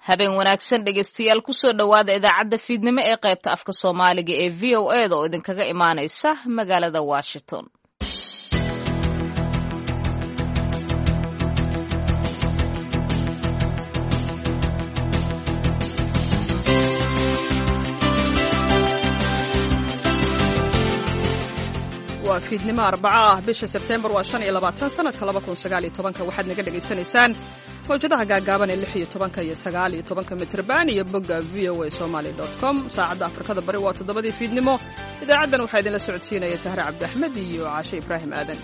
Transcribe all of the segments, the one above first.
habeen wanaagsan dhegeystayaal kusoo dhawaada idaacadda fiidnimo ee qaybta afka Soomaaliga ee VOA da oo idinkaga imaanaysa magaalada Washington. waa fiidnimo Arbaca bisha September waa 25 sanadka 2019 waxaad naga dhageysanaysaan mawjadaha gaagaaban ee 16 iyo 19 mitrban iyo bogga voasomali.com saacadda Afrikada bari waa 7 fiidnimo idaacadan waxaa idinla socodsiinaya Sahra Cabdi Axmed iyo Caashe Ibraahim Aadan.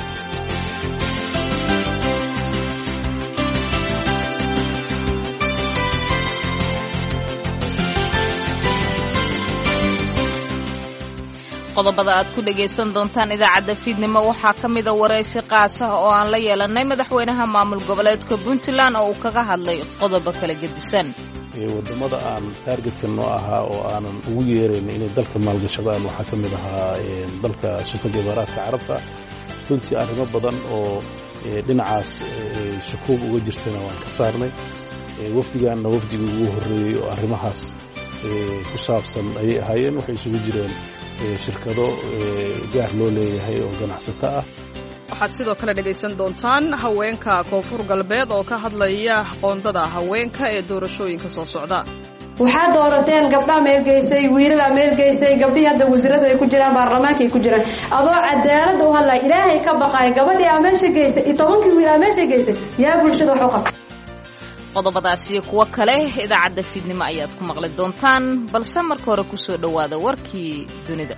qodobada aad ku dhageysan doontaan idaacadda fiidnimo waxaa ka mid ah wareysi qaas ah oo aan la yeelanay madaxweynaha maamul goboleedka Puntland oo uu kaga hadlay qodobo kala gedisan. wadamada aan targetka noo ahaa oo aanan ugu yeerayn inay dalka maalgashadaan waxaa ka mid ahaa dalka Sultanka Imaaraadka Carabta. runtii arrimo badan oo dhinacaas shukuub uga jirtana waan ka saarnay. wafdigaanna wafdigii ugu horreeyey oo arrimahaas ku saabsan ayay ahaayeen. waxay isugu jireen shirkado gaar loo leeyahay oo ganacsato ah. waxaad sidoo kale dhageysan doontaan haweenka koonfur galbeed oo ka hadlaya qoondada haweenka ee doorashooyinka soo socda. waxaad doorateen gabdhaha meelgeysay wiilal meelgeysay gabdhii hadda wasiirada ay ku jiraan baarlamaanka ay ku jiraan adoo cadaalad u hadlay ilaahay ka baqay gabadhii ameesha geysay 10 wiil ameesha geysay yaa bulshada wax u qabtay. qodobadaas iyo kuwa kale idaacadda fiidnimo ayaad ku maqli doontaan balse marka hore ku soo dhawaada warkii dunida.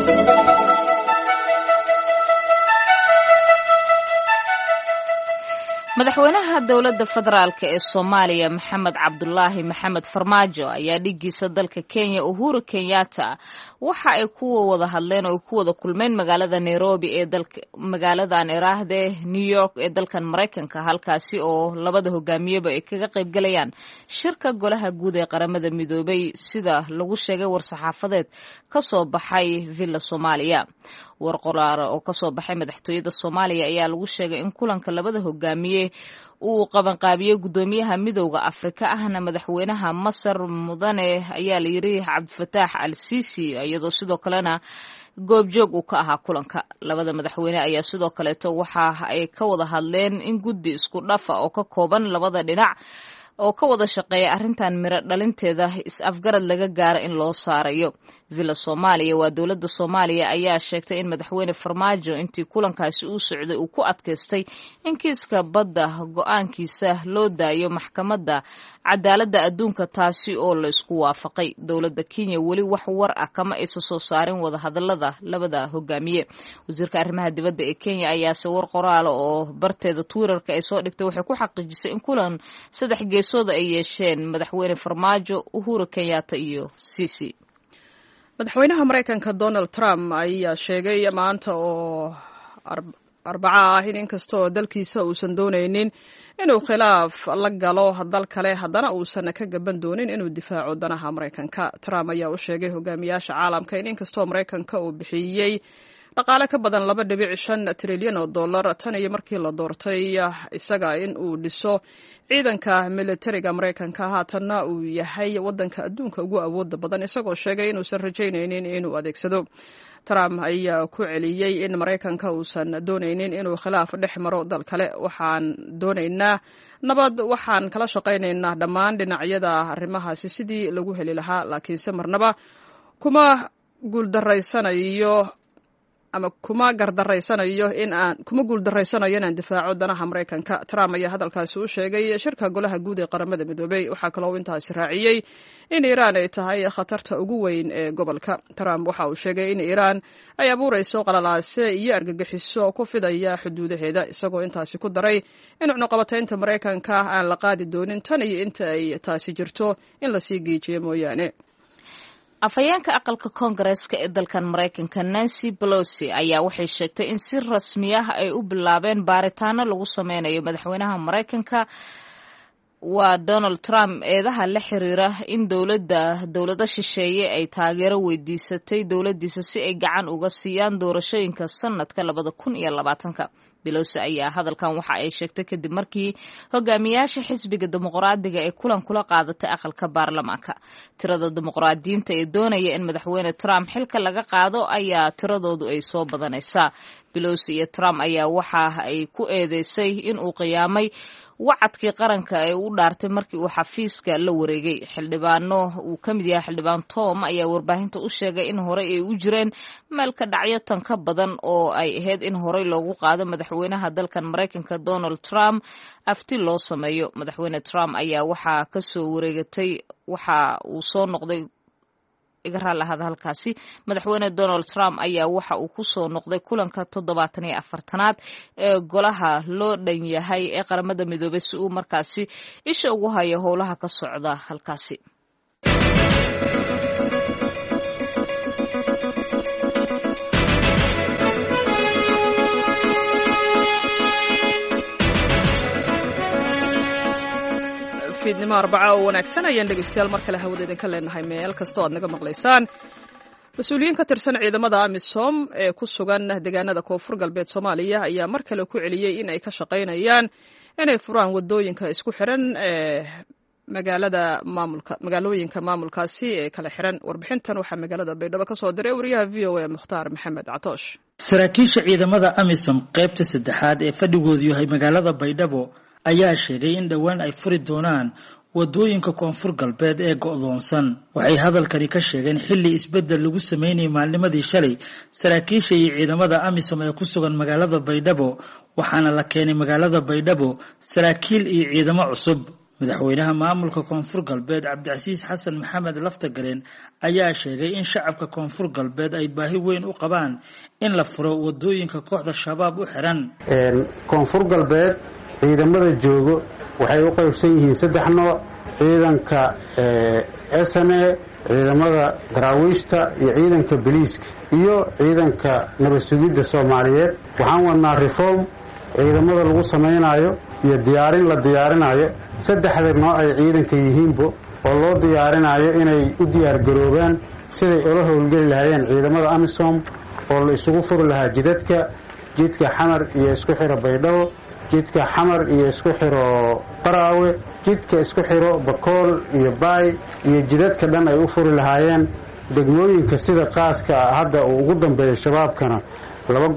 madaxweynaha dowladda federaalka ee Soomaaliya Maxamed Cabdullaahi Maxamed Farmaajo ayaa dhigiisa dalka Kenya Uhuru Kenyatta waxa ay ku wada hadleen oo ku wada kulmeen magaalada Nairobi ee dalka magaaladan Iraahde New York ee dalkan Mareykanka halkaasi oo labada hogaamiyeba ay kaga qayb galayaan shirka golaha guud ee qaramada midoobay sida lagu sheegay war-saxaafadeed ka soo baxay Villa Soomaaliya. war qoraar oo ka soo baxay madaxtooyada Soomaaliya ayaa lagu sheegay in kulanka labada hogaamiye uu qabanqaabiyo gudoomiyaha midowga Afrika ahna madaxweynaha Masar mudane ayaa la yiri Cabdifataax al-Sisi iyadoo sidoo kalena goobjoog uu ka ahaa kulanka. labada madaxweyne ayaa sidoo kaleeto waxa ay ka wada hadleen in guddi isku dhafa oo ka kooban labada dhinac oo ka wada shaqeeya arrintan miro dhalinteeda is-afgarad laga gaaro in loo saarayo. Villa Soomaaliya waa dowladda Soomaaliya ayaa sheegtay in madaxweyne Farmaajo intii kulankaasi uu socday uu ku adkaystay in kiiska badda go'aankiisa loo daayo maxkamadda cadaaladda adduunka taasi oo la isku waafaqay. dowladda Kenya weli wax war ah kama aysan soo saarin wada hadallada labada hogaamiye. wasiirka arrimaha dibadda ee Kenya ayaa war qoraal oo barteeda Twitter-ka ay soo dhigtay waxay ku xaqiijisay in kulan saddex geesooda ay yeesheen madaxweyne Farmaajo, Uhuru Kenyatta iyo Sisi. madaxweynaha Mareykanka Donald Trump ayaa sheegay maanta oo Arbaca ah in inkastoo dalkiisa uusan doonaynin inuu khilaaf la galo dal kale haddana uusan ka gaban doonin inuu difaaco danaha Mareykanka. Trump ayaa u sheegay hogaamiyaasha caalamka in inkastoo Mareykanka uu bixiyay dhaqaale ka badan 2.5 trilyan oo dollar tan iyo markii la doortay isaga in uu dhiso ciidanka militariga Mareykanka haatanna uu yahay wadanka adduunka ugu awoodda badan isagoo sheegay inuusan rajaynaynin inuu adeegsado. Trump ayaa ku celiyay in Mareykanka uusan doonaynin inuu khilaaf dhex maro dal kale. waxaan doonaynaa nabad, waxaan kala shaqaynaynaa dhammaan dhinacyada arrimahaasi sidii lagu heli lahaa laakiinse marnaba kuma guuldareysanayo inaan difaaco danaha Mareykanka. Trump ayaa hadalkaasi u sheegay shirka golaha guud ee qaramada midoobay. waxaa kaloo intaasi raaciyay in Iiraan ay tahay khatarta ugu weyn ee gobolka. Trump waxa uu sheegay in Iiraan ay abuurayso qalalaase iyo argagixiso ku fidaya xuduudaheeda isagoo intaasi ku daray in cunuqabataynta Mareykanka aan la qaadi doonin tan iyo inta ay taasi jirto in la sii geejiyo mooyaane. afhayeenka aqalka Koongareeska ee dalkan Mareykanka Nancy Pelosi ayaa waxay sheegtay in si rasmi ah ay u bilaabeen baaritaano lagu sameynayo madaxweynaha Mareykanka waa Donald Trump eedaha la xiriira in dowladda shisheeye ay taageero weydiisatay dowladdiisa si ay gacan uga siiyaan doorashooyinka sanadka 2020. Pelosi ayaa hadalkan waxa ay sheegtay kadib markii hogaamiyaasha xisbiga dimuqraadiga ay kulan kula qaadatay aqalka baarlamaanka. Tirada dimuqraadiyiinta ee doonaya in madaxweyne Trump xilka laga qaado ayaa tiradoodu ay soo badanaysaa. Pelosi iyo Trump ayaa waxa ay ku eedeysay in uu qiyaamay wacadkii qaranka ee u dhaartay markii uu xafiiska la wareegay. Xildhibaano uu ka mid yahay xildhibaan Tom ayaa warbaahinta u sheegay in horey ay u jireen meel ka dhacyo tan ka badan oo ay ahayd in horey loogu qaado madaxweynaha dalkan Mareykanka Donald Trump afti loo sameeyo. Madaxweyne Trump ayaa waxaa ka soo wareegatay waxa uu soo noqday madaxweyne Donald Trump ayaa waxa uu ku soo noqday kulanka 74aad ee golaha loo dhan yahay ee qaramada midoobay si uu markaasi isha ugu hayo howlaha ka socda halkaasi. fiidnimo arbaca oo wanaagsan ayaan dhegeystayaal mar kale hawada idinka leenahay meel kastoo aad naga maqlaysaan. mas-uuliyiin ka tirsan ciidamada amisom ee ku sugan deegaanada koonfur galbeed Soomaaliya ayaa mar kale ku celiyey in ay ka shaqaynayaan inay furaan wadooyinka isku xiran ee magaalooyinka maamulkaasi ee kala xiran. Warbixintan waxaa magaalada Baydhabo ka soo diray wariyaha VOA Mukhtaar Maxamed Catoosh. saraakiisha ciidamada amisom qaybta saddexaad ee fadhigoodu yahay magaalada Baydhabo ayaa sheegay in dhowaan ay furi doonaan wadooyinka koonfur galbeed ee go'doonsan. waxay hadalkani ka sheegeen xilli isbedel lagu sameynayay maalnimadii shalay saraakiisha iyo ciidamada amisom ee ku sugan magaalada Baydhabo, waxaana la keenay magaalada Baydhabo saraakiil iyo ciidamo cusub. madaxweynaha maamulka koonfur galbeed Cabdicasiis Xasan Maxamed Laftagareen ayaa sheegay in shacabka koonfur galbeed ay baahi weyn u qabaan in la furo wadooyinka kooxda shabaab u xiran. koonfur galbeed ciidamada joogo waxay u qaybsan yihiin 3 nooc: ciidanka SNA, ciidamada daraawiishta iyo ciidanka biliiska iyo ciidanka nabad sugidda Soomaaliyeed. waxaan wadnaa reform ciidamada lagu samaynayo iyo diyaarin la diyaarinayo 3 nooc ay ciidanka yihiinbo oo loo diyaarinayo inay u diyaar garoobaan siday ula howlgeli lahaayeen ciidamada amisom oo la isugu furi lahaa jidka xamar iyo isku xiro Baydhabo, jidka xamar iyo isku xiro Baraawe, jidka isku xiro Bakool iyo Baay, iyo jidadka dhan ay u furi lahaayeen degmooyinka sida qaaska hadda uu ugu dambeeyo shabaabkana 2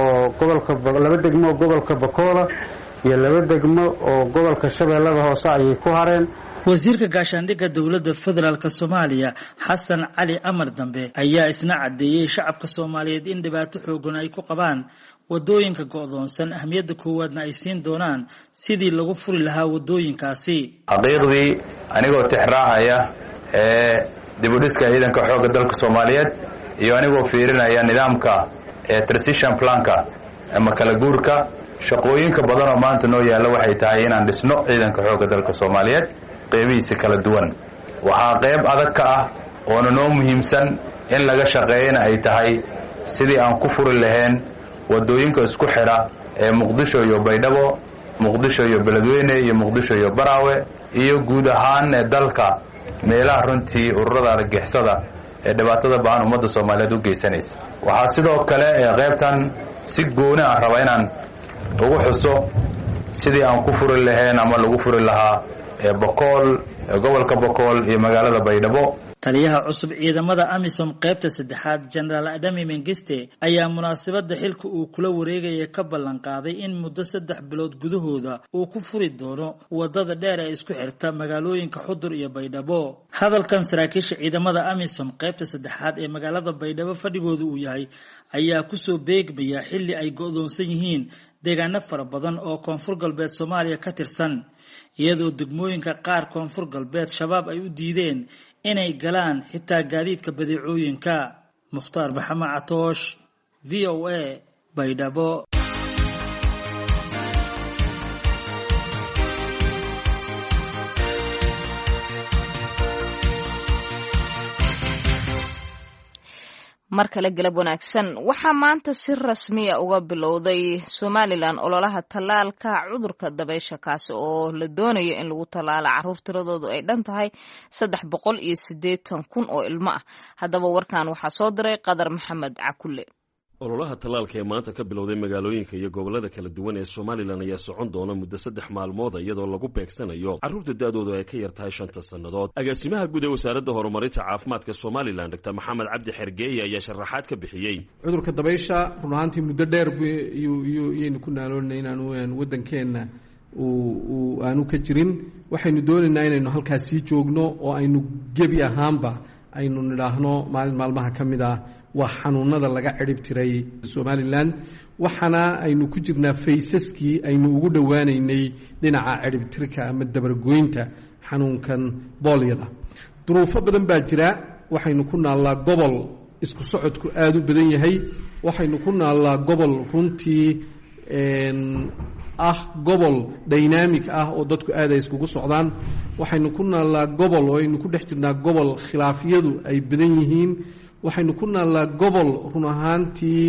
degmo oo gobolka Bakoola iyo 2 degmo oo gobolka Shabeellada Hoose ayay ku hareen. wasiirka gaashaandhigga dowladda federaalka Soomaaliya Xasan Cali Amar Dambe ayaa isna cadeeyay shacabka Soomaaliyeed in dhibaato xoogan ay ku qabaan wadooyinka go'doonsan, ahmiyadda koowaadna ay siin doonaan sidii lagu furi lahaa wadooyinkaasi. xaqiiqdii anigoo tixraacaya dib u dhiska ciidanka xoogga dalka Soomaaliyeed iyo anigoo fiirinaya nidaamka transition planka ama kala guurka, shaqooyinka badan oo maanta noo yaala waxay tahay inaan dhisno ciidanka xoogga dalka Soomaaliyeed qeybihiisa kala duwan. waxaa qeyb adag ka ah oo noo muhiimsan in laga shaqeeyana ay tahay sidii aan ku furi lahayn wadooyinka isku xira ee Muqdisho iyo Baydhabo, Muqdisho iyo Beledweyne iyo Muqdisho iyo Baraawe iyo guud ahaan dalka meelaha runtii ururada argagixisada ee dhibaatada baan ummadda Soomaaliyeed u geysanaysa. waxaa sidoo kale qaybtan si gooni ah raba inaan ugu xuso sidii aan ku furi lahayn ama lagu furi lahaa Bakool, gobolka Bakool iyo magaalada Baydhabo. taliyaha cusub ciidamada amisom qaybta saddexaad General Adami Mengiste ayaa munaasabada xilka uu kula wareegaya ka ballan qaaday in muddo 3 bilood gudahooda uu ku furi doono wadada dheer ee isku xirta magaalooyinka Xudur iyo Baydhabo. hadalkan saraakiisha ciidamada amisom qaybta saddexaad ee magaalada Baydhabo fadhigoodu uu yahay ayaa ku soo beegmaya xilli ay go'doonsan yihiin deegaano fara badan oo koonfur galbeed Soomaaliya ka tirsan, iyadoo degmooyinka qaar koonfur galbeed shabaab ay u diideen inay galaan xitaa gaadiidka badeecooyinka. Mukhtaar Maxamed Catoosh, VOA, Baydhabo. mar kale galab wanaagsan. waxaa maanta si rasmi ah uga bilowday Somaliland ololaha talaalka cudurka dabaysha kaasi oo la doonayo in lagu talaalo caruur tiradoodu ay dhan tahay 380,000 oo ilmo ah. haddaba warkan waxaa soo diray Qadar Maxamed Cakulle. ololaha tallaalka ee maanta ka bilowday magaalooyinka iyo gobollada kala duwan ee Somaliland ayaa socon doona muddo 3 maalmood iyadoo lagu beegsanayo carruurta da'doodu ay ka yartahay 5 sannadood. Agaasimaha guud ee wasaaradda horumarinta caafimaadka Somaliland Dr. Maxamed Cabdi Xergeeye ayaa sharaxaad ka bixiyay. Cudurka dabaysha run ahaantii muddo dheer ayaynu ku naaloonay inaan waddankeena aanu ka jirin. Waxaynu doonaynaa inaynu halkaas sii joogno oo aynu gebi ahaanba aynu nidhaahno maalmaha ka mid ah waa xanuunada laga cirib tiray Somaliland. waxana aynu ku jirnaa faysaskii aynu ugu dhowaanaynay dhinaca ciribtirka ama dabargoynta xanuunkan boolyada. duruufo badan baa jira. waxaynu ku naalaa gobol isku socodku aad u badan yahay. waxaynu ku naalaa gobol runtii gobol dynamic oo dadku aad ay iskugu socdaan. waxaynu ku naalaa gobol oo aynu ku dhex jirnaa gobol khilaafyadu ay badan yihiin. waxaynu ku naalaa gobol run ahaantii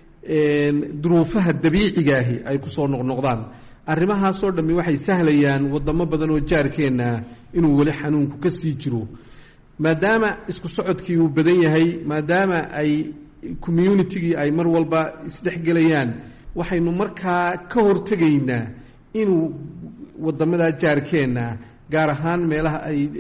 duruufaha dabiiciga ahi ay ku soo noqnoqdaan. arrimahaasoo dhammi waxay sahlayaan wadamo badan oo jaarkeenna inuu weli xanuunku ka sii jiro, maadaama isku socodkii uu badan yahay, maadaama ay communitygii ay mar walba isdhexgelayaan. waxaynu markaa ka hortegaynaa inuu wadamada jaarkeenna gaar ahaan meelaha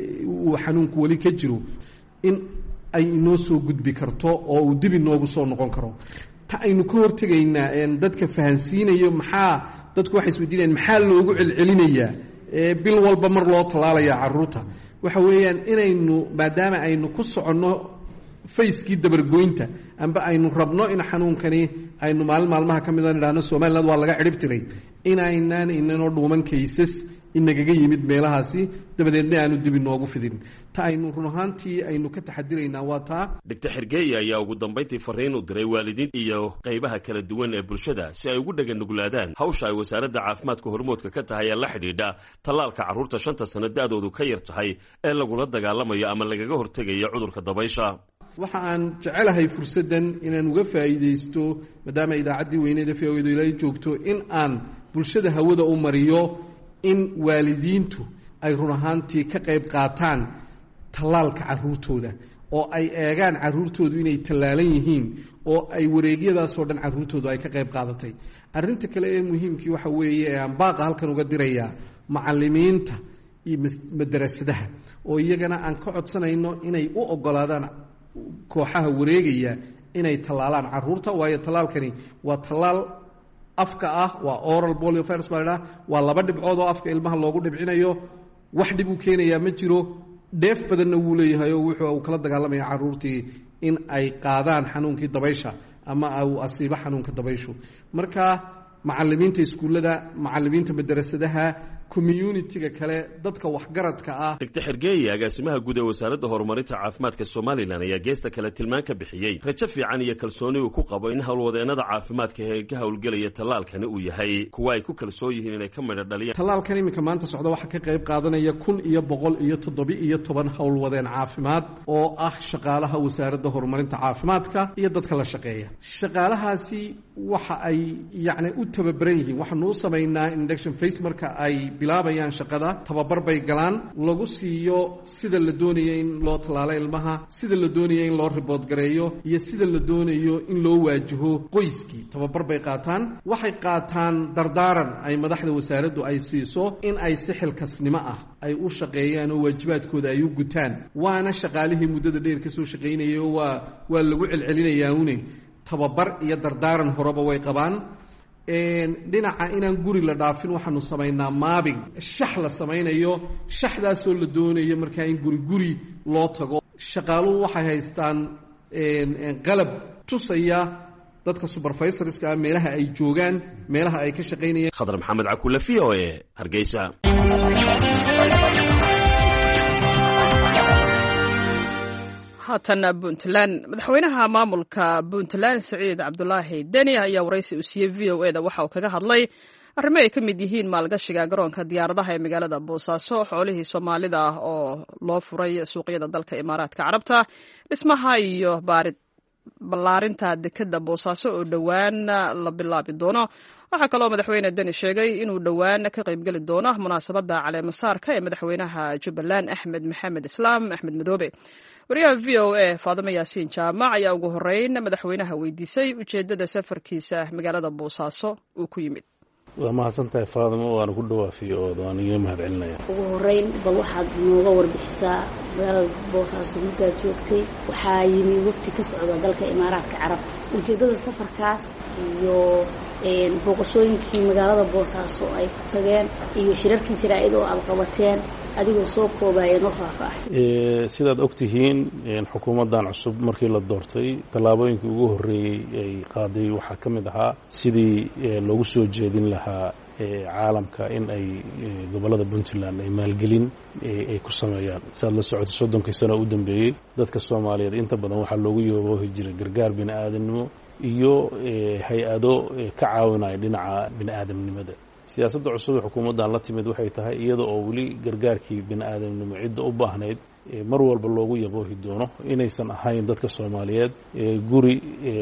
uu xanuunku weli ka jiro in ay inoo soo gudbi karto oo uu dib inoogu soo noqon karo. ta aynu ka hortegaynaa dadka fahansiinayo dadku waxay isweydiinayaan maxaa loogu celcelinayaa bil walba mar loo tallaalayaa carruurta. waxa weeyaan inaynu maadaama aynu ku soconno fayskii dabargoynta amba aynu rabno in xanuunkani aynu maalmaha ka mida nidhaahno Somaliland waa laga cirib tiray, inaynaan inanoo dhuuman kaysas inagaga yimid meelahaasi dabadeedna aanu dib inoogu fidin. ta aynu run ahaantii aynu ka taxadiraynaa waa taa. Dr. Xergeeye ayaa ugu dambayntii fariin u diray waalidiin iyo qaybaha kala duwan ee bulshada si ay ugu dhaganuglaadaan hawsha ay wasaaradda caafimaadka hormoodka ka tahay ee la xidhiidha tallaalka carruurta 5 sano da'doodu ka yar tahay ee lagula dagaalamayo ama lagaga hortegayo cudurka dabaysha. waxa aan jecelahay fursaddan inaan uga faa'iidaysto maadaama idaacaddii weyneed ee VOAdu ilaa joogto in aan bulshada hawada u mariyo in waalidiintu ay run ahaantii ka qayb qaataan tallaalka carruurtooda oo ay eegaan carruurtoodu inay tallaalan yihiin oo ay wareegyadaasoo dhan carruurtoodu ay ka qayb qaadatay. arrinta kale ee muhiimkii waxa weeye ee aan baaqa halkan uga dirayaa macallimiinta iyo madarasadaha oo iyagana aan ka codsanayno inay u oggolaadaan kooxaha wareegaya inay tallaalaan carruurta, waayo tallaalkani waa tallaal afka waa oral poliovirus baa waa 2 dhibcood oo afka ilmaha loogu dhibcinayo. wax dhib u keenayaa ma jiro, dheef badanna wuu leeyahay oo wuxuu kala dagaalamaya carruurtii in ay qaadaan xanuunkii dabaysha ama uu asiibo xanuunka dabayshu. marka macallimiinta iskuullada, macallimiinta madarasadaha, community-ga kale, dadka waxgaradka Dr. Xergeeye agaasimaha guud ee wasaaradda horumarinta caafimaadka Somaliland ayaa geesta kale tilmaan ka bixiyay rajo fiican iyo kalsooni uu ku qabo in hawlwadeenada caafimaadka ee ka hawlgelaya tallaalkani uu yahay kuwa ay ku kalsoon yihiin inay ka midho dhaliyaan. tallaalkan iminka maanta socda waxaa ka qayb qaadanaya 1,117 hawlwadeen caafimaad oo shaqaalaha wasaaradda horumarinta caafimaadka iyo dadka la shaqeeya. shaqaalahaasi waxa ay u tababaran yihiin. waxaanu u samaynaa induction phase marka ay bilaabayaan shaqada. tababar bay galaan, lagu siiyo sida la doonayo in loo tallaalo ilmaha, sida la doonayo in loo report gareeyo iyo sida la doonayo in loo waajaho qoyskii. tababar bay qaataan. waxay qaataan dardaaran ay madaxda wasaaraddu ay siiso in ay si xilkasnimo ay u shaqeeyaan oo waajibaadkooda ay u gutaan. waana shaqaalihii muddada dheer ka soo shaqaynayay oo waa lagu celcelinayaa une tababar iyo dardaaran horeba way qabaan. dhinaca inaan guri la dhaafin waxaanu samaynaa maabing shax la samaynayo. shaxdaasoo la doonayo markaa in guri loo tago. shaqaaluhu waxay haystaan qalab tusaya dadka supervisorska meelaha ay joogaan, meelaha ay ka shaqaynayaan. Khadar Maxamed Cakulle, VOA, Hargeysa. haatan Puntland. madaxweynaha maamulka Puntland Siciid Cabdulaahi Deni ayaa waraysi u siiyey VOA waxa uu kaga hadlay arrimo ay ka mid yihiin maalgashiga garoonka diyaaradaha ee magaalada Boosaaso, xoolihii Soomaalida oo loo furay suuqyada dalka Imaaraadka Carabta, dhismaha iyo ballaarinta dekedda boosaaso oo dhowaan la bilaabi doono. waxaa kaloo madaxweyne deni sheegay inuu dhowaan ka qaybgeli doono munaasabadda caleemasaarka ee madaxweynaha jubbaland axmed maxamed islaam axmed madoobe. wariyaha v o a faadimo yaasiin jaamac ayaa ugu horeyn madaxweynaha weydiisay ujeeddada safarkiisa magaalada boosaaso uu ku yimid. waa mahadsantahay faadimo, waana ku dhawaafiyo oo waan iga mahad celinaya. ugu horeyn bal waxaad nooga warbixisaa magaalada boosaaso muddaad joogtay, waxaa yimi wafti ka socda dalka imaaraadka carabta, ujeeddada safarkaas iyo booqashooyinkii magaalada boosaaso ay ku tageen iyo shirarkii jaraa'id oo aad qabateen adigoo soo koobaya noo faahfaahay. sidaad ogtihiin xukuumaddan cusub markii la doortay tallaabooyinkii ugu horreeyey ay qaaday waxaa ka mid ahaa sidii loogu soo jeedin lahaa caalamka in ay gobollada puntland ay maalgelin ay ku sameeyaan. siaad la socotay 30 sano u dambeeyey dadka soomaaliyeed inta badan waxaa loogu yaboohi jiray gargaar bini'aadanimo iyo hay-ado ka caawinaya dhinaca bini'aadamnimada. siyaasadda cusub ee xukuumaddan la timid waxay tahay iyada oo weli gargaarkii bini'aadamnimo cidda u baahnayd mar walba loogu yaboohi doono inaysan ahayn dadka soomaaliyeed guri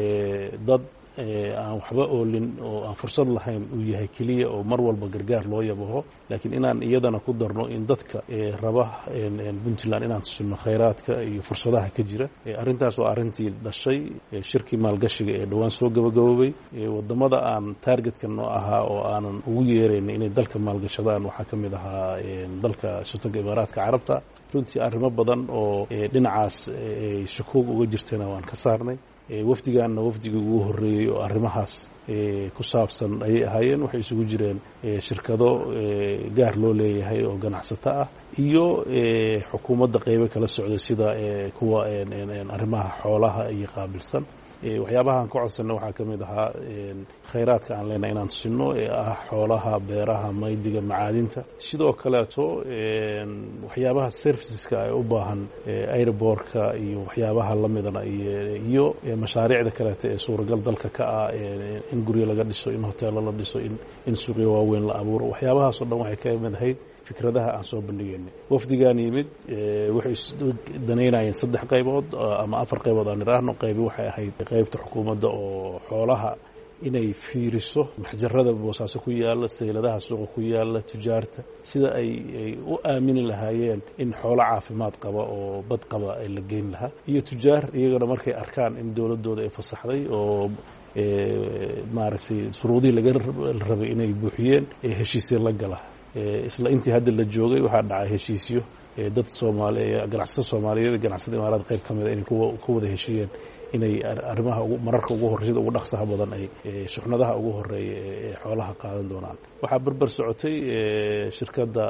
dad aan waxba oolin oo aan fursad lahayn uu yahay keliya oo mar walba gargaar loo yabaho, laakiin inaan iyadana ku darno in dadka raba puntland inaan tusino khayraadka iyo fursadaha ka jira. arrintaas waa arrintii dhashay shirkii maalgashiga ee dhowaan soo gabagaboobay. wadamada aan taargetka noo ahaa oo aanan ugu yeerayn inay dalka maalgashadaan waxaa ka mid ahaa dalka sultanka imaaraadka carabta. runtii arrimo badan oo dhinacaas ay shukuug uga jirtayna waan ka saarnay. wafdigaanna wafdigii ugu horreeyey oo arrimahaas ku saabsan ayay ahaayeen. waxay isugu jireen shirkado gaar loo leeyahay oo ganacsato ah iyo xukuumadda qaybo kala socda sida kuwa arrimaha xoolaha iyo qaabilsan. waxyaabahaan ka codsanay waxaa ka mid ahaa khayraadka aan leenahay inaan tusino ee ah xoolaha, beeraha, maydiga, macaadinta. sidoo kaleeto waxyaabaha serviceska ay u baahan airbortka iyo waxyaabaha lamidana iyo mashaariicda kaleeto ee suuragal dalka ka ah in guryo laga dhiso, in hoteelo la dhiso, in suuqyo waaweyn la abuuro. waxyaabahaasoo dhan waxay ka mid ahayd fikradaha aan soo bandhigaynay. wafdigaan yimid waxay danaynayeen 3 qaybood ama 4 qaybood aan idhaahno. qaybi waxay ahayd qaybta xukuumadda oo xoolaha inay fiiriso maxjarada boosaaso ku yaala, sayladaha suuqa ku yaala, tujaarta sida ay u aamini lahaayeen in xoolo caafimaad qaba oo bad qaba ay la geyn lahaa, iyo tujaar iyagana markay arkaan in dowladooda ay fasaxday oo maaragtay shuruudihii laga rabay inay buuxiyeen heshiisyo la gala. isla intii hadda la joogay waxaa dhacay heshiisyo dad ganacsato soomaaliyeed ganacsatada imaaraad qayb ka mida inay ku wada heshiiyeen inay arrimaha mararka ugu horreysada ugu dhaqsaha badan ay shuxnadaha ugu horeeya ee xoolaha qaadan doonaan. waxaa barbar socotay shirkadda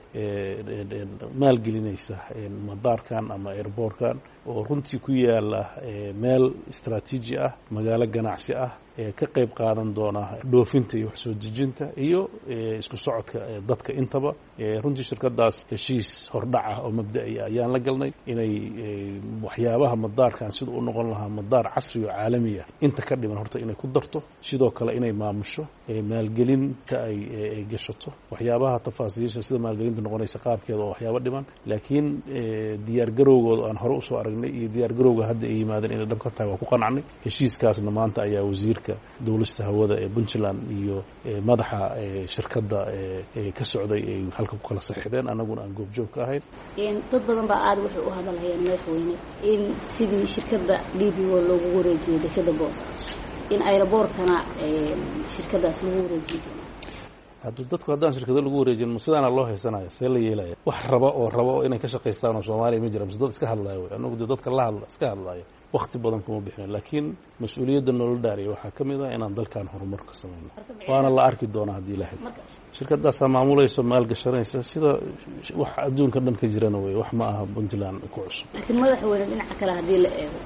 maalgelinaysa madaarkan ama airbortkan oo runtii ku yaala meel istaraatiiji ah, magaalo ganacsi ah, ka qayb qaadan doona dhoofinta iyo wax soo dejinta iyo isku socodka dadka intaba. runtii shirkadaas heshiis hordhaca oo mabda'i ayaan la galnay inay waxyaabaha madaarkan sida u noqon lahaa madaar casri oo caalami ah inta ka dhiman horta inay ku darto, sidoo kale inay maamusho maalgelinta ay gashato. waxyaabaha tafaasiisha sida maalgelinta noqonaysa qaabkeeda oo waxyaabo dhiman, laakiin diyaar garowgooda aan hore usoo aragnay iyo diyaar garowga hadda ay yimaadeen inay dhab ka tahay waa ku qanacnay. heshiiskaasna maanta ayaa wasiirka dowlasta hawada ee puntland iyo madaxa shirkadda ka socday ay halka ku kala saxiixdeen, annaguna aan goobjoog ka ahayn. dad badan baa aad waxay u hadalhayeen madaxweyne in sidii shirkadda DBO loogu wareejiyay dekada boosaaso in aeroboortkana shirkadaas lagu wareejiyo. dadku haddaan shirkado lagu wareejin ma sidaana loo haysanaya, see la yeelaya? wax rabo inay ka shaqaystaan oo Soomaaliya ma jira, mise dad iska hadlaya way. anagu dadka la hadla iska hadlaya waqti badan kuma bixin, laakiin mas'uuliyadda nolol dhaariya waxaa ka mid ah inaan dalkan horumar ka samayno, waana la arki doonaa haddii ilaahay. shirkadaas maalmulayso maalgashanaysa sida wax adduunka dhan ka jirana way, wax ma aha puntland ku cusub. laakiin madaxweyne dhinaca kale haddii la eego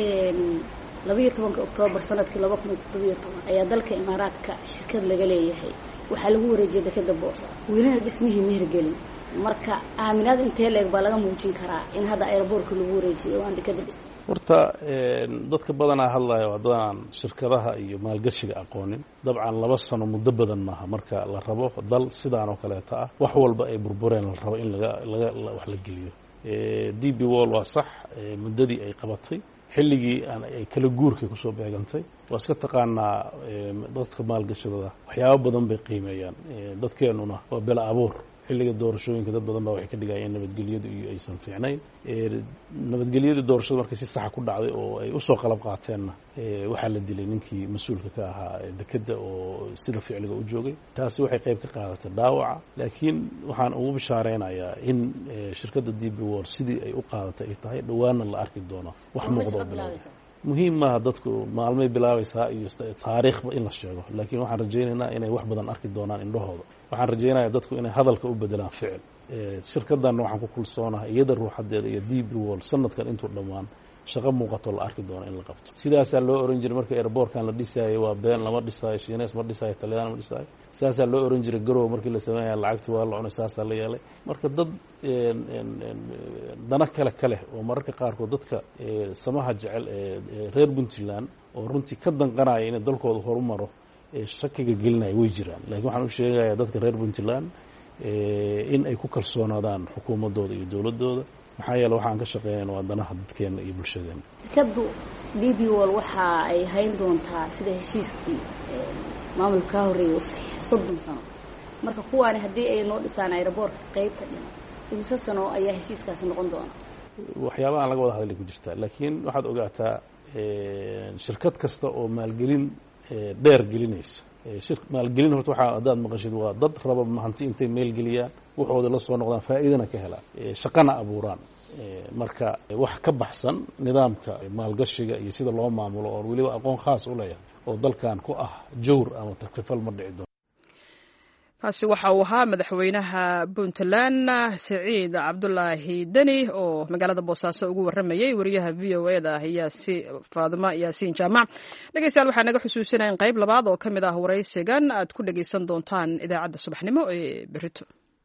12 Oktoobar sanadkii 2017 ayaa dalka imaaraadka shirkad laga leeyahay waxaa lagu wareejiyay dekada boosaaso, welina dhismihii mehergelin. marka aaminaad intee leeg baa laga muujin karaa in hadda aeroboortka lagu wareejiyo oo aan dekada dhis? horta dadka badanaa hadlaya haddaan shirkadaha iyo maalgashiga aqoonin. dabcan 2 sano muddo badan maaha marka la rabo dal sidaan oo kaleeta ah wax walba ay burbureen la rabo in wax la geliyo. DB World waa sax muddadii ay qabatay xilligii ay kala guurkay kusoo beegantay waa iska taqaanaa dadka maalgashadada waxyaabo badan bay qiimeeyaan dadkeenuna waa bela abuur xilliga doorashooyinka dad badan baa waxay ka dhigayeen nabadgelyadu iyo aysan fiicnayn nabadgelyadii doorashada markay si saxa ku dhacday oo ay usoo qalab qaateenna waxaa la dilay ninkii mas-uulka ka ahaa dekedda oo sida ficliga u joogay taasi waxay qayb ka qaadatay dhaawaca laakiin waxaan ugu bishaaraynayaa in shirkadda DP World sidii ay u qaadatay ay tahay dhowaana la arki doono wax muuqda oo bilowda muhiim maaha dadku maalmay bilaabaysaa iyo taariikhba in la sheego laakiin waxaan rajaynaynaa inay wax badan arki doonaan indhahooda waxaan rajaynayaa dadku inay hadalka u bedelaan ficil shirkaddanna waxaan ku kulsoonahay iyada ruuxadeeda iyo DP World sanadkan intuu dhammaan shaqo muuqato la arki doono in la qabto sidaasaa loo oran jiray markii airportkan la dhisayay waa been lama dhisaayo shiineys ma dhisaayo talyaani ma dhisaayo sidaasaa loo oran jiray garow markii la sameynaya lacagtii waa la cunay saasaa la yeelay marka dad dana kale oo mararka qaarkood dadka samaha jecel ee reer Puntland oo runtii ka danqanaya inay dalkooda horumaro shakiga gelinaya way jiraan laakiin waxaan u sheegayaa dadka reer Puntland in ay ku kalsoonaadaan xukuumadooda iyo dawladooda maxaa yeelay waxaan ka shaqeynayna waa danaha dadkeena iyo bulshadeena shirkaddu DP World waxa ay hayn doontaa sida heshiiskii maamulka horeeyay u saxiixay 30 sano marka kuwaani haddii ay noo dhisaan aeroboortka qaybta dhinac imisa sano ayaa heshiiskaasi noqon doona waxyaabaha aan laga wada hadlay ku jirta laakiin waxaad ogaataa shirkad kasta oo maalgelin dheer gelinaysa maalgelin horta waxaa hadaad maqashid waa dad raba hanti intay maalgeliyaan waxooda la soo noqdaan faa'iidana ka helaan shaqana abuuraan marka wax ka baxsan nidaamka maalgashiga iyo sida loo maamulo oo waliba aqoon khaas u leeyahay oo dalkan ku ah jawr ama takrifal ma dhici doono kaasi waxa uu ahaa madaxweynaha Puntland Siciid Cabdulaahi Deni oo magaalada Boosaaso ugu waramayay wariyaha VOA-da Faadima Yaasiin Jaamac dhageystayaal waxaan naga xusuusinayn qayb labaad oo kamid ah waraysigan aad ku dhageysan doontaan idaacadda subaxnimo ee berito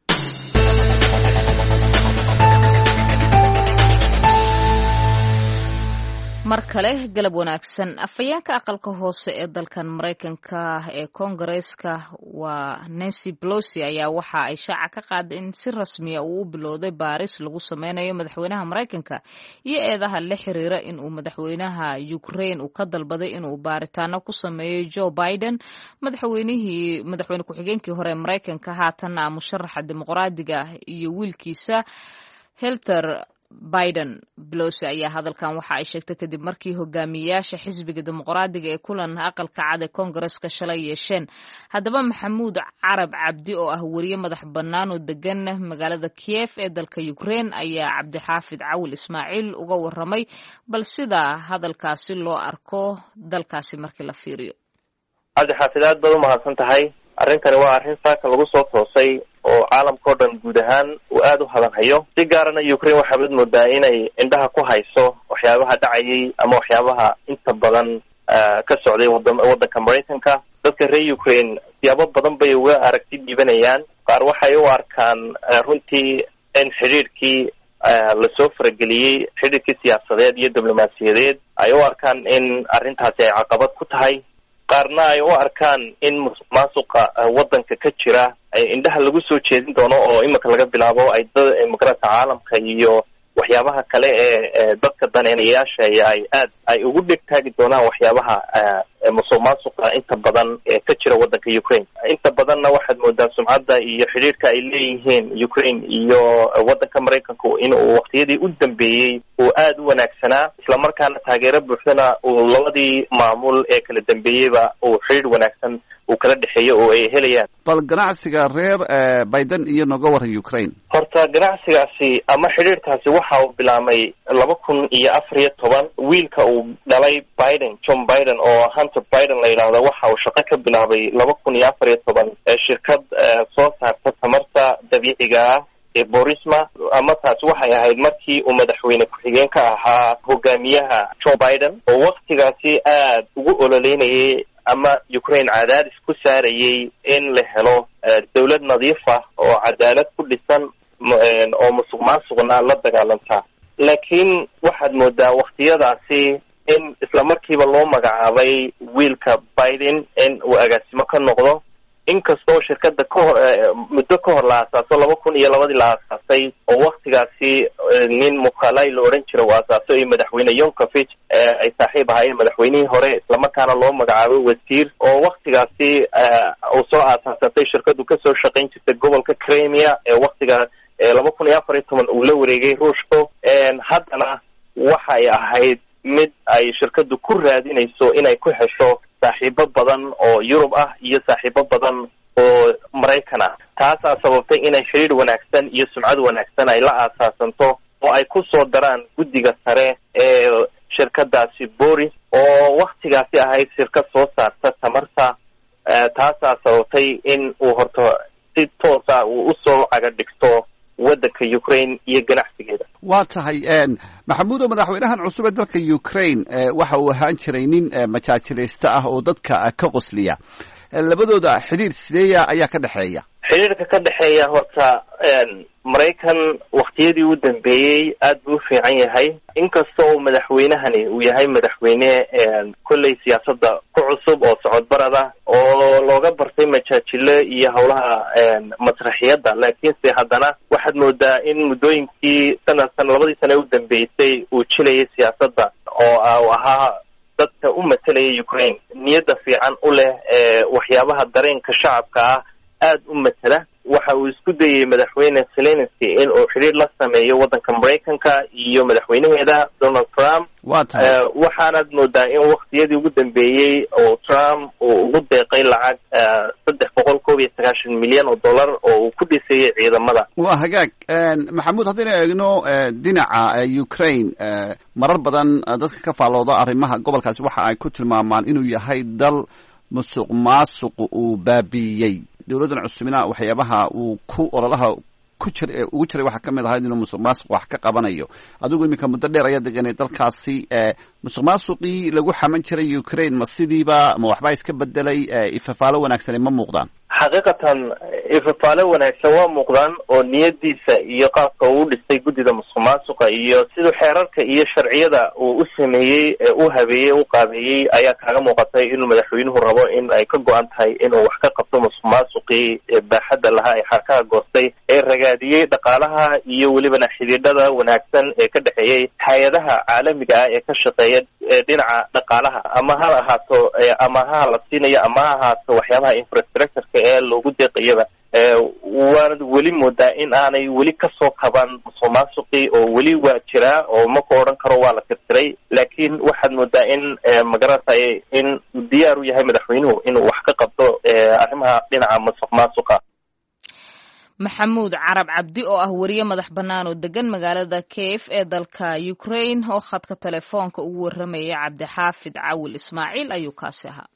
mar kale galab wanaagsan afhayeenka aqalka hoose ee dalkan Mareykanka ee Kongareeska waa Nancy Pelosi ayaa waxa ay shaaca ka qaaday in si rasmi ah uu bilowday baaris lagu sameynayo madaxweynaha Mareykanka iyo eedaha la xiriira in uu madaxweynaha Ukraine uu ka dalbaday in uu baaritaano ku sameeyo Joe Biden madaxweyne ku-xigeenkii hore ee Mareykanka haatan musharaxa dimuqraadiga iyo wiilkiisa Hunter Biden. Pelosi ayaa hadalkan waxa ay sheegtay kadib markii hogaamiyayaasha xisbiga dimuqraadiga ee kulan aqalka cad ee Kongareeska shalay yeesheen. Haddaba Maxamuud Carab Cabdi oo ah wariye madax bannaan oo degan magaalada Kiev ee dalka Ukraine ayaa Cabdixaafid Cawil Ismaaciil uga waramay bal sida hadalkaasi loo arko dalkaasi markii la fiiriyo. Cabdixaafid aad baad u mahadsan tahay. Arrintani waa arrin saaka lagu soo toosay oo caalamka oo dhan guud ahaan uu aad u hadanhayo si gaarana Ukraine waxa mid moodaa inay indhaha ku hayso waxyaabaha dhacayay ama waxyaabaha inta badan ka socday waddanka Mareykanka dadka reer Ukraine siyaabo badan bay uga aragti dhiibanayaan qaar waxay u arkaan runtii in xiriirkii la soo farageliyay xiriirkii siyaasadeed iyo diblomaasiyadeed ay u arkaan in arrintaasi ay caqabad ku tahay qaarna ay u arkaan in musuqmaasuqa waddanka ka jira ay indhaha lagu soo jeedin doono oo imika laga bilaabo ay dimuqraadka caalamka iyo waxyaabaha kale ee dadka daneynayaasha ay ugu dhegtaagi doonaan waxyaabaha musuqmaasuqa inta badan ee ka jira waddanka Ukraine inta badanna waxaad moodaa sumcadda iyo xiriirka ay leeyihiin Ukraine iyo waddanka Mareykanka inuu waqtiyadii u dambeeyey uu aad u wanaagsanaa isla markaana taageero buuxdana uu labadii maamul ee kala dambeeyeyba uu xiriir wanaagsan uu kala dhexeeyo oo ay helayaan bal ganacsiga reer Biden iyo noga waran Ukraine horta ganacsigaasi ama xiriirkaasi waxa uu bilaamay 2014 wiilka uu dhalay Biden John Biden oo Hunter Biden la yiraahdo waxa uu shaqo ka bilaabay 2014 ee shirkad soo saarta tamarta dabiiciga ah ee Borisma ama taas waxay ahayd markii uu madaxweyne ku-xigeen ka ahaa hogaamiyaha Joe Biden oo waqtigaasi aad ugu ololeynayay ama Ukraine cadaadis ku saarayay in la helo dawlad nadiif ah oo cadaalad ku dhisan oo musuqmaasuqna la dagaalanta laakiin waxaad moodaa waqtiyadaasi in isla markiiba loo magacaabay wiilka Biden in uu agaasimo ka noqdo inkastoo shirkada muddo ka hor la aasaaso 2002 la aasaasay oo waktigaasi nin Mukhalai la oran jiray uu aasaaso iyo madaxweyne Yanukovych ay saaxiib ahaayeen madaxweynihii hore isla markaana loo magacaabay wasiir oo waktigaasi uu soo aasaasay shirkadu ka soo shaqayn jirtay gobolka Crimea ee waktiga 2014 uu la wareegay Ruushka haddana waxa ay ahayd mid ay shirkadu ku raadinayso inay ku hesho saaxiibo badan oo Yurub ah iyo saaxiibo badan oo Mareykan ah taasaa sababtay inay xiriir wanaagsan iyo sumcad wanaagsan ay la aasaasanto oo ay ku soo daraan guddiga sare ee shirkadaasi Boris oo waktigaasi ahayd shirkad soo saarta tamarta taasaa sababtay in uu horto si toos ah uu usoo caga dhigto waddanka Ukraine iyo ganacsigeeda. waa tahay maxamuudo madaxweynahan cusub ee dalka Ukraine waxa uu ahaan jiray nin majaajileysta ah oo dadka ka qosliya labadooda xiriir sideeya ayaa ka dhaxeeya xiriirka ka dhaxeeya horta Mareykan waqtiyadii u dambeeyay aad buu fiican yahay inkastoo madaxweynahani uu yahay madaxweyne kulley siyaasadda ku cusub oo socod barada oo looga bartay majaajilo iyo howlaha masraxiyadda laakiinse haddana waxaad moodaa in muddooyinkii labadii sano u dambeysay uu jilayay siyaasadda oo ahaa dadka u matelaya Ukraine niyadda fiican u leh waxyaabaha dareenka shacabka ah aad u matala waxa uu isku dayay madaxweyne Zelensky in uu xiriir la sameeyo waddanka Mareykanka iyo madaxweynaheeda Donald Trump waxaanad moodaa in waqtiyadii ugu dambeeyay oo Trump uu ugu deeqay lacag $391 milyan oo uu ku dhisayay ciidamada. waa hagaag maxamuud haddaynu eegno dhinaca Ukraine marar badan dadka ka faallooda arrimaha gobolkaasi waxa ay ku tilmaamaan inuu yahay dal musuq maasuq uu baabiiyey dowladdan cusubina waxyaabaha uu ku ololaha ugu jiray waxaa ka mid ahayd inuu musuq maasuq wax ka qabanayo adigu iminka muddo dheer ayaa deganay dalkaasi musuq maasuqii lagu xaman jiray Ukraine ma sidiiba ma waxbaa iska bedelay ifafaalo wanaagsan ma muuqdaan xaqiiqatan ifafaalo wanaagsan waa muuqdaan oo niyadiisa iyo qaabka uu dhisay guddida musuq maasuqa iyo sidoo xeerarka iyo sharciyada uu u sameeyey u habeeyey u qaabeeyey ayaa kaaga muuqatay inuu madaxweynuhu rabo in ay ka go'an tahay inuu wax ka qabto musuq maasuqii baaxadda lahaa ee xarkaha goostay ee ragaadiyey dhaqaalaha iyo welibana xidhiidhada wanaagsan ee ka dhexeeyey hay-adaha caalamiga ah ee ka shaqeeya dhinaca dhaqaalaha ama ha ahaato ama ha la siinayo ama ha ahaato waxyaabaha infrastructureka ee loogu deeqayaba waanad weli moodaa in aanay weli kasoo kaban musuq maasuqii oo weli waa jiraa oo ma ku odhan karo waa la tirtiray laakiin waxaad moodaa in magaratay in diyaar u yahay madaxweynuhu inuu wax ka qabto arrimaha dhinaca musuq maasuqa. maxamuud carab cabdi oo ah wariye madax bannaan oo degan magaalada Kiev ee dalka Ukraine oo khadka telefoonka ugu warramaya Cabdixaafid Cawil Ismaaciil ayuu kaasi ahaa.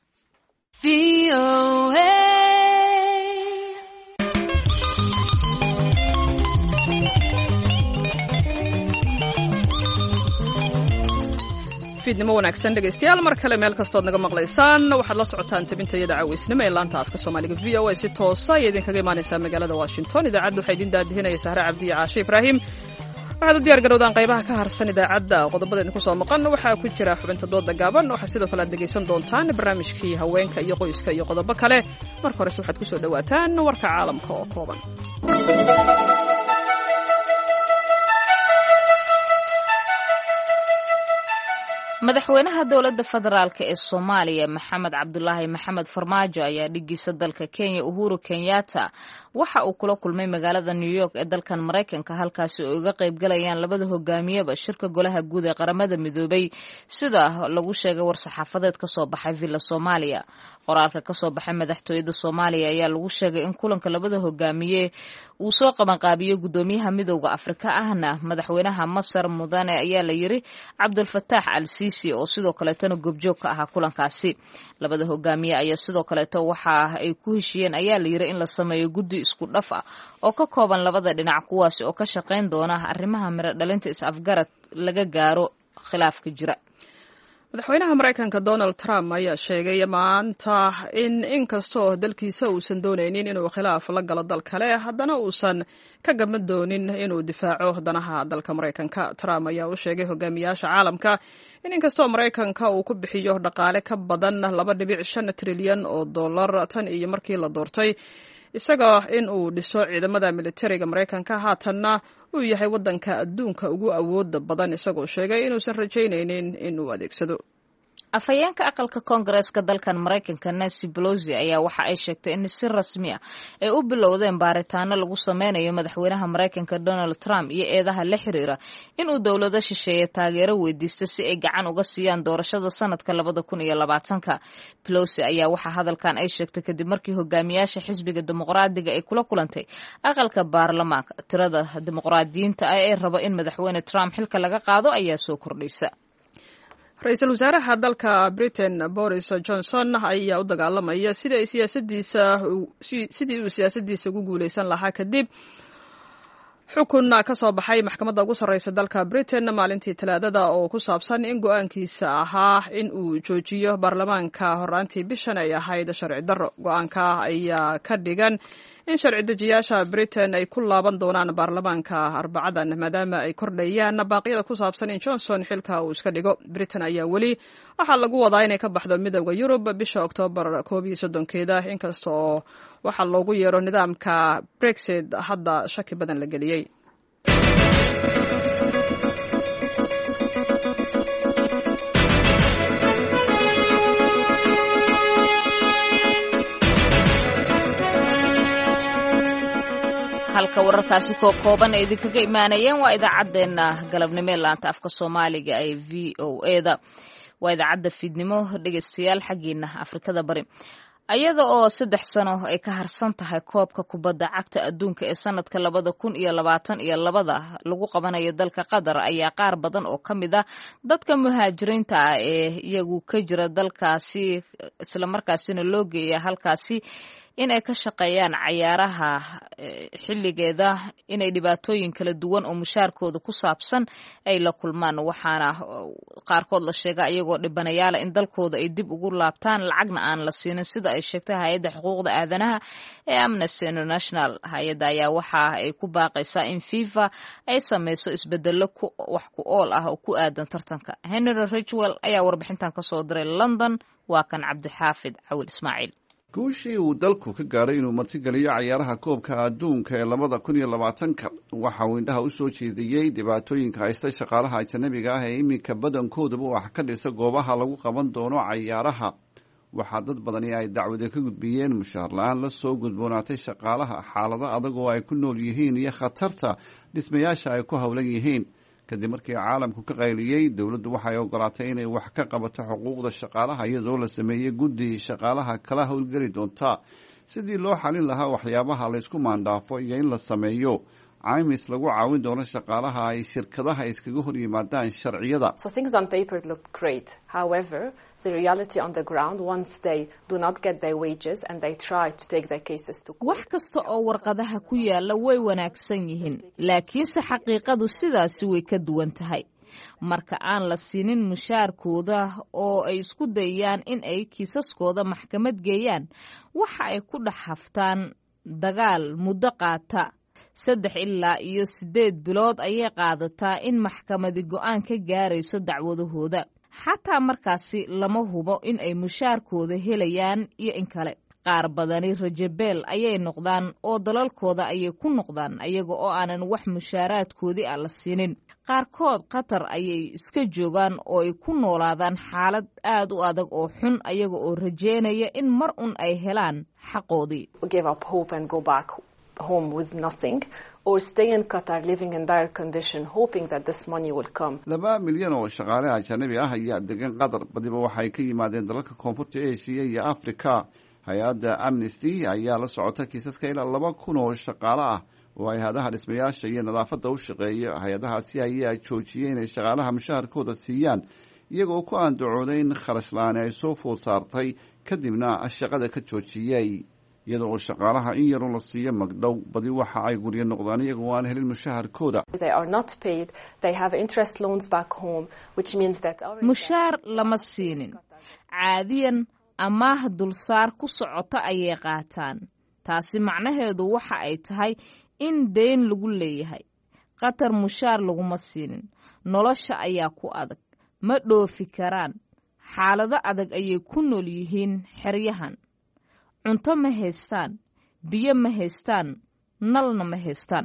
fiidnimo wanaagsan dhegaystayaal mar kale meel kastood naga maqlaysaan waxaad la socotaan tabintayada caawisnimo ee laanta afka Soomaaliga VOA si toosa ay idinkaga imaanaysaa magaalada Washington idaacaddu waxay idin daadihinaya Sahra Cabdi iyo Caashe Ibraahim waxaad u diyaar garowdaan qaybaha ka harsan idaacadda qodobada idinku soo maqan waxaa ku jira xubinta dooda gaaban waxaa sidoo kale aad dhegaysan doontaan barnaamijkii haweenka iyo qoyska iyo qodobo kale marka hore waxaad ku soo dhawaataan warka caalamka oo kooban. madaxweynaha dowladda federaalk ee Soomaaliya Maxamed Cabdulaahi Maxamed Farmaajo ayaa dhigiisa dalka Kenya Uhuru Kenyatta waxa uu kula kulmay magaalada New York ee dalkan Mareykanka halkaasi oo uga qayb galayaan labada hogaamiyaba shirka golaha guud ee qaramada midoobay sida lagu sheegay war-saxaafadeed ka soo baxay Villa Soomaaliya qoraalka ka soo baxay madaxtooyada Soomaaliya ayaa lagu sheegay in kulanka labada hogaamiye uu soo qabanqaabiyo gudoomiyaha midowga Afrika ahna madaxweynaha Masar mudane ayaa la yiri Cabdul Fattah al-Sisi oo sidoo kale tan goobjoog ka ah kulankaasi labada hogaamiye ayaa sidoo kale waxa ay ku heshiyeen ayaa la yiri in la sameeyo guddi isku dhaf ah oo ka kooban labada dhinac kuwaasi oo ka shaqeyn doona arrimaha miro dhalinta is-afgarad laga gaaro khilaafka jira. madaxweynaha maraykanka donald trump ayaa sheegay maanta in inkastoo dalkiisa uusan doonaynin inuu khilaaf la galo dal kale haddana uusan ka gaban doonin inuu difaaco danaha dalka maraykanka. Trump ayaa u sheegay hogaamiyaasha caalamka in inkastoo maraykanka uu ku bixiyo dhaqaale ka badan 2.5 trilyan oo dollar tan iyo markii la doortay isaga in uu dhiso ciidamada militariga maraykanka haatanna uu yahay wadanka adduunka ugu awooda badan isagoo sheegay inuusan rajaynaynin inuu adeegsado. afhayeenka aqalka koongareeska dalkan maraykanka Nancy Pelosi ayaa waxa ay sheegtay in si rasmi ah ay u bilowdeen baaritaano lagu sameynayo madaxweynaha maraykanka Donald Trump iyo eedaha la xiriira inuu dowladda shisheeye taageero weydiisto si ay gacan uga siiyaan doorashada sanadka 2020. Pelosi ayaa waxa hadalkan ay sheegtay kadib markii hogaamiyaasha xisbiga dimuqraadiga ay kula kulantay aqalka baarlamaanka. Tirada dimuqraadiyiinta ay rabo in madaxweyne Trump xilka laga qaado ayaa soo kordhaysa. Ra-iisul wasaaraha dalka Britain Boris Johnson ayaa u dagaalamaya sidii uu siyaasadiisa ugu guuleysan lahaa kadib xukun ka soo baxay maxkamadda ugu sarreysa dalka Britain maalintii Talaadada oo ku saabsan in go'aankiisa ahaa in uu joojiyo baarlamaanka horaantii bishan ay ahayd sharci darro. Go'aanka ayaa ka dhigan in sharci dejiyaasha Britain ay ku laaban doonaan baarlamaanka Arbacadan maadaama ay kordhayaan baaqyada ku saabsan in Johnson xilka uu iska dhigo. Britain ayaa weli waxaa lagu wadaa inay ka baxdo midowda Yurub bisha Oktoobar 31keeda inkasta oo waxaa loogu yeero nidaamka Brexit hadda shaki badan la geliyey. halka wararkaasi kooban ay idinkaga imaanayeen waa idaacaddeenna galabnimo ee laanta afka Soomaaliga ee VOA-da. waa idaacadda fiidnimo dhegeystayaal xaggiina Afrikada Bari. ayada oo 3 sano ay ka harsan tahay koobka kubadda cagta adduunka ee sanadka 2022 lagu qabanayo dalka Qatar ayaa qaar badan oo kamid ah dadka muhaajiriinta ah ee iyagu ka jira dalkaasi isla markaasina loo geeyay halkaasi inay ka shaqeeyaan ciyaaraha xilligeeda inay dhibaatooyin kala duwan oo mushaarkooda ku saabsan ay la kulmaan waxaana qaarkood la sheega iyagoo dhibanayaal in dalkooda ay dib ugu laabtaan lacagna aan la siinin sida ay sheegtay hay'adda xuquuqda aadanaha ee Amnesty International. hay'adda ayaa waxa ay ku baaqaysaa in FIFA ay sameyso isbedelo wax ku ool ah oo ku aadan tartanka. Henry Ridgwell ayaa warbixintan ka soo diray London. waa kan Cabdixaafid Cawil Ismaaciil. guushii uu dalku ka gaadhay inuu martigeliyo cayaaraha koobka adduunka ee 2020 waxa uu indhaha u soo jeediyey dhibaatooyinka haysta shaqaalaha ajanabiga ah ee iminka badankooduba wax ka dhisa goobaha lagu qaban doono cayaaraha. waxaa dad badani ay dacwada ka gudbiyeen mushaar la-aan la soo gudboonaatay shaqaalaha, xaalado adag oo ay ku nool yihiin iyo khatarta dhismayaasha ay ku howlan yihiin. kadib markii caalamku ka qayliyey, dowladdu waxay ogolaatay inay wax ka qabato xuquuqda shaqaalaha iyadoo la sameeyey guddi shaqaalaha kala howlgeli doonta sidii loo xalin lahaa waxyaabaha laysku maandhaafo iyo in la sameeyo caymis lagu caawin doono shaqaalaha ay shirkadaha iskaga hor yimaadaan sharciyada. The reality on the ground, once they do not get their wages and they try to take their cases to court. wax kasta oo warqadaha ku yaala way wanaagsan yihiin, laakiinse xaqiiqadu sidaasi way ka duwan tahay. marka aan la siinin mushaarkooda oo ay isku dayaan in ay kiisaskooda maxkamad geeyaan, waxa ay ku dhex haftaan dagaal muddo qaata 3 ilaa 8 bilood ayay qaadataa in maxkamadi go'aan ka gaarayso dacwadahooda. xataa markaasi lama hubo in ay mushaarkooda helayaan iyo in kale. qaar badani rajabeel ayay noqdaan oo dalalkooda ayay ku noqdaan ayaga oo aanan wax mushaaraadkoodii ah la siinin. qaarkood Qatar ayay iska joogaan oo ay ku noolaadaan xaalad aad u adag oo xun ayaga oo rajeynaya in mar un ay helaan xaqoodii. Home with nothing or stay in Qatar living in dire condition hoping that this money will come. 2 milyan oo shaqaale ajnabi ah ayaa degan Qatar, badiba waxay ka yimaadeen dalalka Koonfurta Aasiya iyo Afrika. hay'adda Amnesty ayaa la socota kiisaska ilaa 2,000 oo shaqaale ah oo hay'adaha dhismayaasha iyo nadaafadda u shaqeeya. hay'adahaasi ayaa joojiyay inay shaqaalaha mushaharkooda siiyaan iyagoo ku andacooday in kharash la'aan ay soo food saartay kadibna shaqada ka joojiyay. iyada oo shaqaalaha in yaroo la siiyo magdhow badi waxa ay guryo noqdaan iyagoo aan helin mushaharkooda. mushaar lama siinin, caadiyan amaah dulsaar ku socota ayay qaataan. taasi macnaheedu waxa ay tahay in deyn lagu leeyahay. qatar mushaar laguma siinin, nolosha ayaa ku adag, ma dhoofi karaan, xaalado adag ayay ku nool yihiin xeryahan. cunto ma haystaan, biyo ma haystaan, nalna ma haystaan.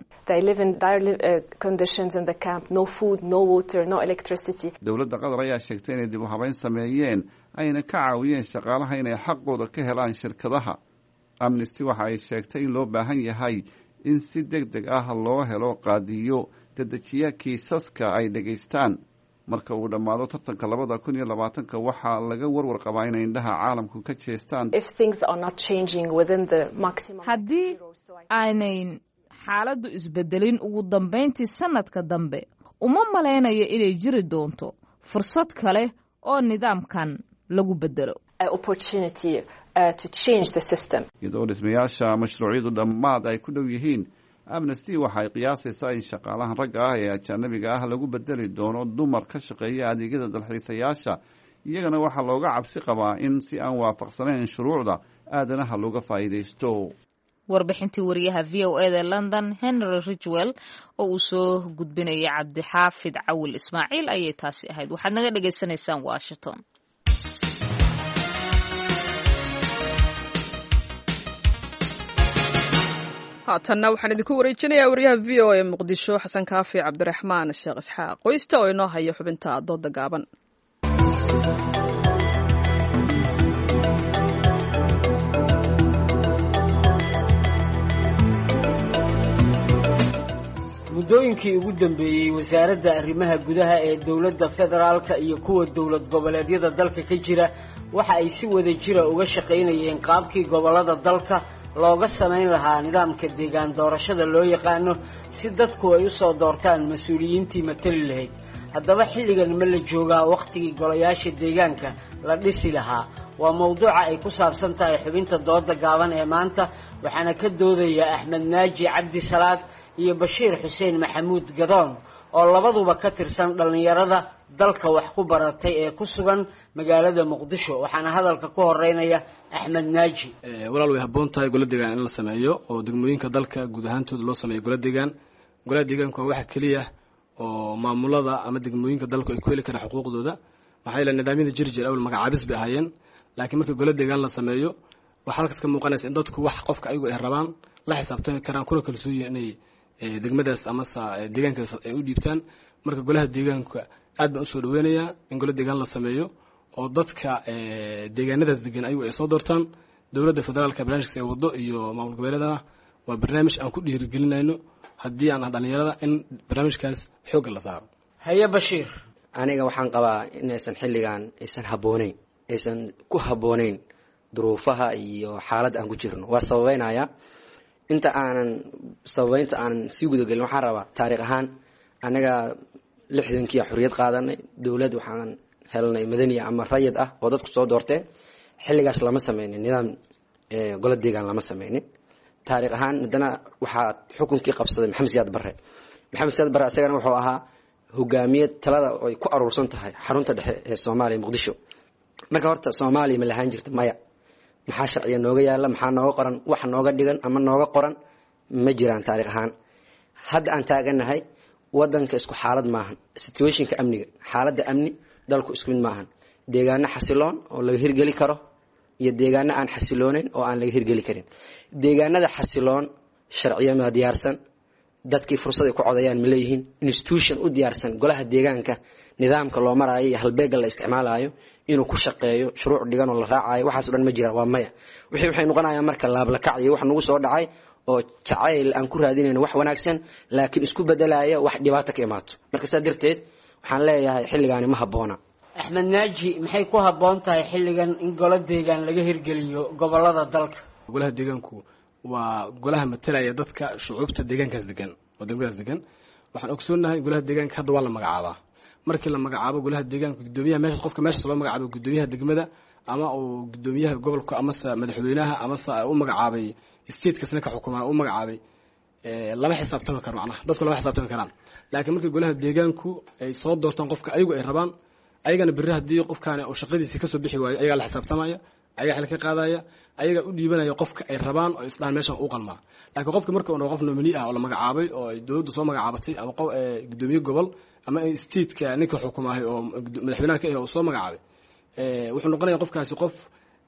dowladda qatar ayaa sheegtay inay dib u habeyn sameeyeen ayna ka caawiyeen shaqaalaha inay xaqooda ka helaan shirkadaha. amnesty waxa ay sheegtay in loo baahan yahay in si deg deg ah loo helo qaadiyo dedejiya kiisaska ay dhegaystaan. marka uu dhammaado tartanka 2020 waxaa laga warwar qabaa inay indhaha caalamku ka jeestaan haddii aanay xaaladdu isbedelin ugu dambayntii sanadka dambe. uma malaynayo inay jiri doonto fursad kale oo nidaamkan lagu bedelo. iyadoo dhismayaasha mashruucyadu dhammaad ay ku dhow yihiin, amnesty waxa ay qiyaasaysaa in shaqaalahan ragga ah ee ajanabiga ah lagu bedeli doono dumar ka shaqeeya adeegyada dalxiisayaasha. iyagana waxaa looga cabsi qabaa in si aan waafaqsanayn shuruucda aadanaha looga faa'iidaysto. warbixintii wariyaha v o eda london henry ridgwell oo uu soo gudbinayay cabdixaafid cawil ismaaciil ayay taasi ahayd. waxaad naga dhagaysanaysaan washington. haatanna waxaan idinku wareejinayaa wariyaha v o a muqdisho xasan kaafi cabdiraxmaan sheekh isxaaq qoysta oo inoo haya xubinta dooda gaaban. muddooyinkii ugu dambeeyey wasaaradda arrimaha gudaha ee dowladda federaalka iyo kuwa dowlad goboleedyada dalka ka jira waxa ay si wada jira uga shaqaynayeen qaabkii gobollada dalka looga samayn lahaa nidaamka deegaan doorashada loo yaqaano si dadku ay u soo doortaan mas-uuliyiintii matali lahayd. haddaba xilligan ma la joogaa wakhtigii golayaasha deegaanka la dhisi lahaa? waa mawduuca ay ku saabsan tahay xubinta dooda gaaban ee maanta, waxaana ka doodaya axmed naaji cabdi salaad iyo bashiir xuseen maxamuud gadoon oo labaduba ka tirsan dhallinyarada dalka wax ku baratay ee ku sugan magaalada muqdisho. waxaana hadalka ku horeynaya axmed naaji. walaal way habboon tahay golo deegaan in la sameeyo oo degmooyinka dalka guud ahaantooda loo sameeyo golo deegaan. golaha deegaanku waa waxa keliya oo maamulada ama degmooyinka dalku ay ku heli karaan xuquuqdooda. maxaa yeelay nidaamyada jirjir awal magacaabis bay ahaayeen, laakiin marka golo deegaan la sameeyo waxaa halkaas ka muuqanaysa in dadku wax qofka ayagu ay rabaan la xisaabtami karaan, kuna kalsoon yihiin inay degmadaas amase deegaankaas ay u dhiibtaan. marka golaha deegaanka aad baan usoo dhaweynayaa in golo deegaan la sameeyo oo dadka deegaanadaas degan ayagu ay soo doortaan. dowladda federaalka barnaamijkaas ay wado iyo maamul goboleedana waa barnaamij aan ku dhiirigelinayno haddii aan dhalinyarada in barnaamijkaas xoogga la saaro. haye bashiir. aniga waxaan qabaa inaysan xilligan aysan habbooneyn, aysan ku habbooneyn duruufaha iyo xaaladda aan ku jirno. waa sababeynaya inta aanan sababeynta aanan sii gudagelin waxaan rabaa taariikh ahaan anaga 60kii xorriyad qaadanay, dowlad waxaan helnay madani ama rayid ah oo dadku soo doorteen. xilligaas lama sameynin nidaam golo deegaan lama sameynin. taariikh ahaan haddana waxaa xukunkii qabsaday maxamed siyaad barre. maxamed siyaad barre isagana wuxuu ahaa hogaamiye talada ay ku aruursan tahay xarunta dhexe ee Soomaaliya Muqdisho. marka horta Soomaaliya ma lahaan jirta maya. maxaa sharciga nooga yaala, maxaa nooga qoran, wax nooga dhigan ama nooga qoran ma jiraan taariikh ahaan. hadda aan taaganahay wadanka isku xaalad maahan. situationka amniga, xaaladda amni dalku isku mid maahan. deegaano xasiloon oo laga hirgeli karo iyo deegaano aan xasiloonayn oo aan laga hirgeli karin. deegaanada xasiloon sharciyo ma diyaarsan, dadkii fursad ay ku codayaan ma leeyihiin, institution u diyaarsan golaha deegaanka nidaamka loo maraayo iyo halbeega la isticmaalayo inuu ku shaqeeyo, shuruuc dhigan oo la raacayo, waxaas dhan ma jiraan. waa maya. waxay noqonayaan marka laablakac iyo wax nagu soo dhacay oo jacayl aan ku raadinayno wax wanaagsan laakiin isku bedelaya wax dhibaato ka imaato. marka saa darteed waxaan leeyahay xilligaani ma habboona. axmed naaji, maxay ku habboon tahay xilligan in golo deegaan laga hirgeliyo gobolada dalka? golaha deegaanku waa golaha matalaya dadka shucuubta deegaankaas degan oo degmadaas degan. waxaan ogsoonahay golaha deegaanka hadda waa la magacaabaa. markii la magacaabo golaha deegaanka gudoomiyaha meesha qofka meesha loo magacaabo gudoomiyaha degmada ama uu gudoomiyaha gobolka amase madaxweynaha amase u magacaabay statekaas ninka xukumaa u magacaabay lama xisaabtami karo macnaha dadku lama xisaabtami karaan laakiin markii golaha deegaanku ay soo doortaan qofka ayagu ay rabaan ayagana berri haddii qofkaani uu shaqadiisii kasoo bixi waayo ayagaa la xisaabtamaya ayagaa xil ka qaadaya ayagaa u dhiibanaya qofka ay rabaan oo isdhahan meesha u qalmaa laakiin qofka marka uu qof nominee ah oo la magacaabay oo ay dowladdu soo magacaabatay ama gudoomiye gobol ama stateka ninka xukumaahay oo madaxweynaha ka ah oo soo magacaabay wuxuu noqonayaa qofkaasi qof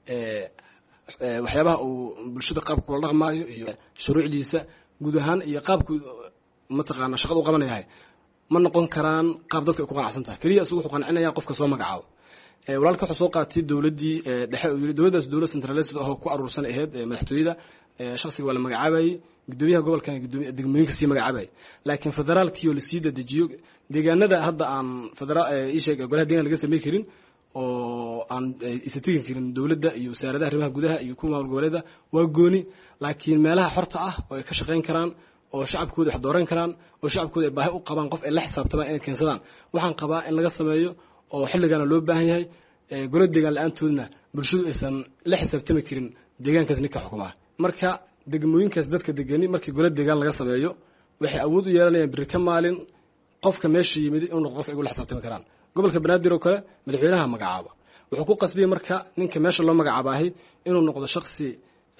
waxyaabaha uu bulshada qaabka kula dhaqmaayo iyo shuruucdiisa guud ahaan iyo qaabku mataqaana shaqada u qabanayahay ma noqon karaan qaab dadka ay ku qanacsan tahay keliya isugu wuxuu qancinaya qofka soo magacaabo walaalka wuxuu soo qaatay dowladdii dhexe uu yiri dowladdaas dowlad centralized oo ku aruursan ahayd madaxtooyada shakhsiga waa la magacaabayay gudoomiyaha gobolkan gudoomiyaha degmooyinka sii magacaabayay laakiin federaalkii oo la sii dedejiyo deegaanada hadda aan federaal isheeg golaha deegaan laga sameey karin oo aan isa tegi karin dowladda iyo wasaaradaha arrimaha gudaha iyo kuwa maamul goboleeda waa gooni laakiin meelaha xorta ah oo ay ka shaqayn karaan oo shacabkooda wax dooran karaan oo shacabkooda ay baahi u qabaan qof ay la xisaabtamaan inay keensadaan waxaan qabaa in laga sameeyo oo xilligana loo baahan yahay golo deegaan la-aantoodna bulshadu aysan la xisaabtami karin deegaankaas ninka xukumaa marka degmooyinkaas dadka degani markii golo deegaan laga sameeyo waxay awood u yeelanayaan biri ka maalin qofka meesha yimid inuu noqdo qof ay la xisaabtami karaan gobolka banaadir oo kale madaxweynaha magacaaba wuxuu ku qasbiyay marka ninka meesha loo magacaabahay inuu noqdo shakhsi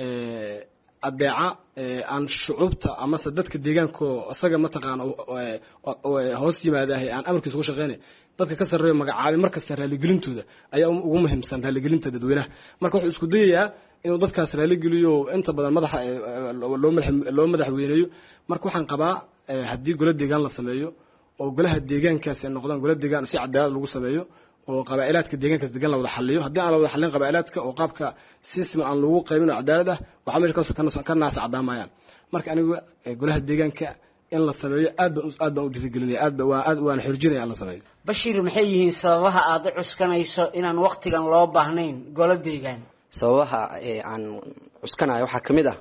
adeeca aan shucuubta amase dadka deegaanko isaga mataqaana hoos yimaadahay aan amarkiisa ugu shaqeynay dadka ka sarreeyo magacaabay markasta raalligelintooda ayaa ugu muhiimsan raalligelinta dadweynaha marka wuxuu isku dayayaa inuu dadkaas raalligeliyo inta badan madaxa loo madaxweyneeyo marka waxaan qabaa haddii golo deegaan la sameeyo oo golaha deegaankaas ay noqdaan golo deegaan si cadaalad lagu sameeyo oo qabaa'ilaadka deegaankaas degan la wada xalliyo haddii aan la wada xallin qabaa'ilaadka oo qaabka system aan lagu qaybin oo cadaalad ah waxaa meesha ka naasa cadaamayaan marka aniga golaha deegaanka in la sameeyo aad baan u dhiirigelinaya waan xorjinaya in la sameeyo bashiir maxay yihiin sababaha aad u cuskanayso inaan waqtigan loo baahnayn golo deegaan sababaha aan cuskanayo waxaa ka mid ah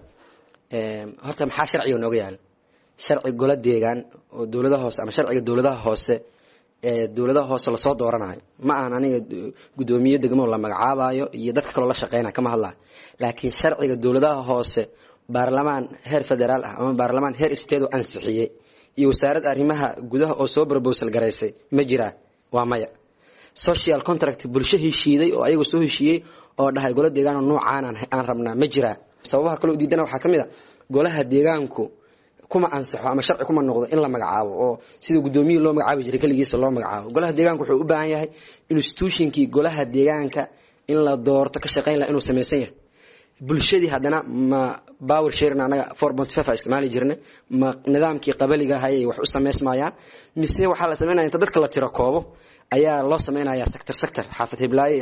horta maxaa sharciga nooga yaala sharci golo deegaan oo dowladaha hoose ama sharciga dowladaha hoose dowladaha hoose lasoo dooranayo ma ahan aniga gudoomiye degmo la magacaabayo iyo dadka kaloo la shaqeynaya kama hadlayo laakiin sharciga dowladaha hoose baarlamaan heer federaal ah ama baarlamaan heer state oo ansixiyey iyo wasaaradda arrimaha gudaha oo soo proposal garaysay ma jiraan waa maya social contract bulsho heshiiday oo ayagu soo heshiiyey oo dhahay golo deegaan oo noocaan aan rabnaa ma jiraan sababaha kale oo diidana waxaa ka mid a golaha deegaanku kuma ansaxo ama sharci kuma noqdo in la magacaabo oo sida gudoomiye loo magacaabi jiray kaligiisa loo magacaabo golaha deegaanka wuxuu u baahan yahay institutionkii golaha deegaanka in la doorto ka shaqeyn lahaa inuu samaysan yahay bulshadii haddana ma power sharing anaga 4.5 isticmaali jirnay ma nidaamkii qabaliga hayay wax u sameysmayaan mise waxaa la sameynaya inta dadka la tiro koobo ayaa loo sameynayaa sector xaafad hiblaaye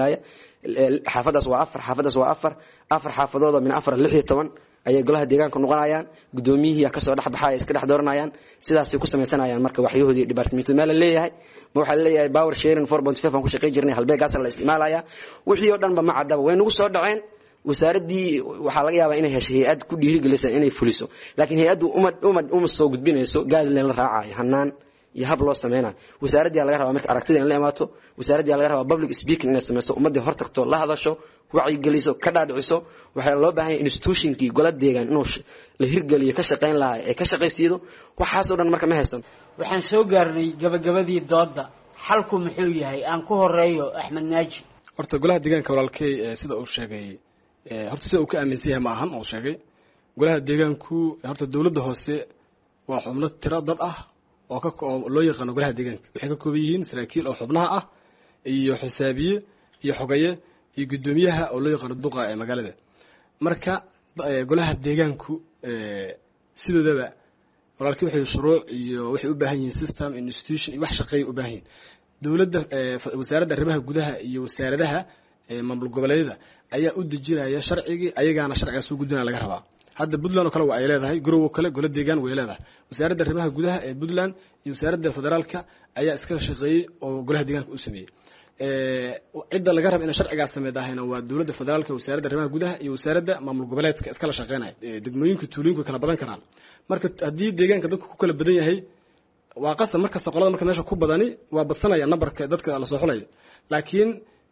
xaafadaas waa afar xaafadood oo min 16 ayay golaha deegaanka noqonayaan gudoomiyihii ka soo dhaxbaxay iska dhex dooranayaan sidaasay ku sameysanayaan marka waxyahoodii department meel leeyahay ma waxa leeyahay power sharing 4.5 aan ku shaqeyn jirnay halbeegaas la isticmaalaya wixii oo dhan ba ma cadaba way nagu soo dhaceen wasaaradii waxa laga yaabaa inay heshay hay'ad ku dhiirigelisay inay fuliso laakiin hay'adu uma soo gudbinayso guideline la raacayo hanaan iyo hab loo sameeyay wasaaradii laga rabaa marka aragtida in la imaato wasaaradii laga rabaa public speaking inay sameyso ummadii hor tagto la hadasho wacyi geliso ka dhaadhiciso waxa loo baahan yahay institutionkii golad deegaan inuu la hirgeliyo ka shaqeyn lahaa ee ka shaqeysiido waxaas oo dhan marka ma haysan waxaan soo gaarnay gabagabadii dooda xalku muxuu yahay aan ku horeeyo Axmed Naaji horta golaha deegaanka walaalkay sida uu sheegay horta sida uu ka aaminsan yahay ma ahan oo sheegay golaha deegaanku horta dawladda hoose waa xubno tiro dad ah oo loo yaqaan golaha deegaanka waxay ka kooban yihiin saraakiil oo xubnaha ah iyo xisaabiye iyo xogaye iyo gudoomiyaha oo loo yaqaan duqa ee magaalada marka golaha deegaanku sidoodaba walaalkii waxay shuruuc iyo waxay u baahan yihiin system institution iyo wax shaqeey u baahan yihiin dawladda wasaaradda arrimaha gudaha iyo wasaaradaha maamul goboleedyada ayaa u dejinaya sharcigi ayagaana sharciga soo gudbinaya laga rabaa hadda Puntland oo kale waa ay leedahay Garowe kale golo deegaan way leedahay wasaaradda arrimaha gudaha ee Puntland iyo wasaaradda federaalka ayaa iska shaqeeyay oo golaha deegaanka u sameeyay cidda laga rabo in sharciga sameeyayna waa dawladda federaalka wasaaradda arrimaha gudaha iyo wasaaradda maamul goboleedka iska la shaqeynaya degmooyinka tuulooyinka kala badan karaan marka hadii deegaanka dadku ku kala badan yahay waa qasab markasta qolada marka meesha ku badani waa badsanaya numberka dadka la soo xulayo laakiin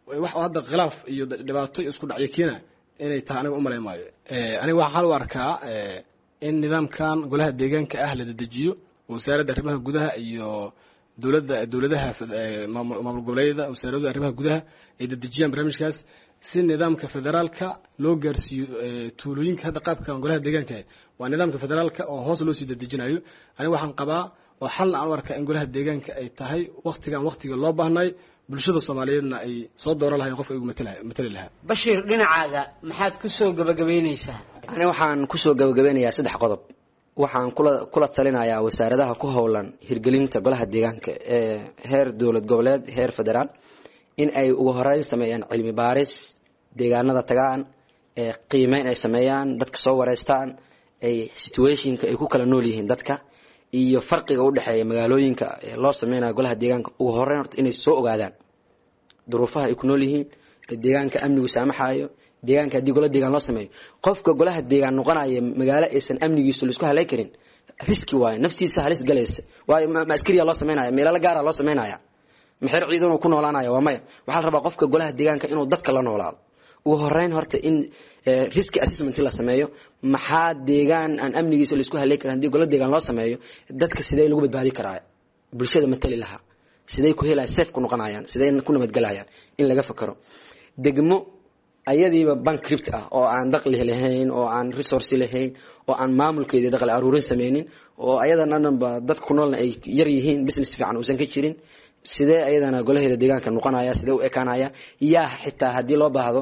wax hadda khilaaf iyo dhibaato isku dhacyo keena inay tahay aniga umalayn maayo. Aniga waxaan u arkaa in nidaamkan golaha deegaanka ah la dedejiyo wasaaradda arrimaha gudaha iyo dowladaha maamul goboleedyada wasaaradda arrimaha gudaha ay dedejiyaan barnaamijkaas si nidaamka federaalka loo gaarsiiyo tuulooyinka. Hadda qaabkan golaha deegaanka waa nidaamka federaalka oo hoos loo sii dedejinayo. Aniga waxaan qabaa oo xalna aan u arkaa in golaha deegaanka ay tahay waqtiga loo baahnay bulshada Soomaaliyeedna ay soo dooran lahayn qof ay ugu matali lahaa. Bashiir, dhinacaaga maxaad ku soo gabagabeynaysaa? Aniga waxaan ku soo gabagabeynayaa 3 qodob. Waxaan kula talinayaa wasaaradaha ku howlan hirgelinta golaha deegaanka ee heer dowlad goboleed heer federaal in ay ugu horeyn sameeyaan cilmi baaris deegaanada tagaan qiimeyn ay sameeyaan dadka soo wareystaan ay situationka ay ku kala nool yihiin dadka iyo farqiga u dhaxeeya magaalooyinka loo sameeyo golaha deegaanka ugu horeyn horta inay soo ogaadaan duruufaha ay ku nool yihiin deegaanka amnigu saamaxayo deegaanka hadii golaha deegaan loo sameeyo qofka golaha deegaan noqonaya magaalo aysan amnigiisu la isku halay karin riski waay naftiisa halis galaysa waay ma askariya loo sameeynaya meelo gaar ah loo sameeynaya maxir ciidan uu ku noolaanayo waa maya waxa la rabaa qofka golaha deegaanka inuu dadka la noolaado ugu horeyn horta in risk assessment la sameeyo maxaa deegaan aan amnigiisa la isku halay karin hadii golaha deegaan loo sameeyo dadka sidee lagu badbaadi karaa bulshada matali laha sidee ku helayaan safe ku noqonayaan sidee ku nabadgalayaan in laga fakaro degmo ayadiiba bankrupt ah oo aan dakhli lahayn oo aan resource lahayn oo aan maamulkeeda dakhli aruurin sameynin oo ayadana dadku noolna ay yar yihiin business fiican uusan ka jirin sidee ayadana golaheeda deegaanka noqonaya sidee u ekaanaya yaa xitaa hadii loo baahdo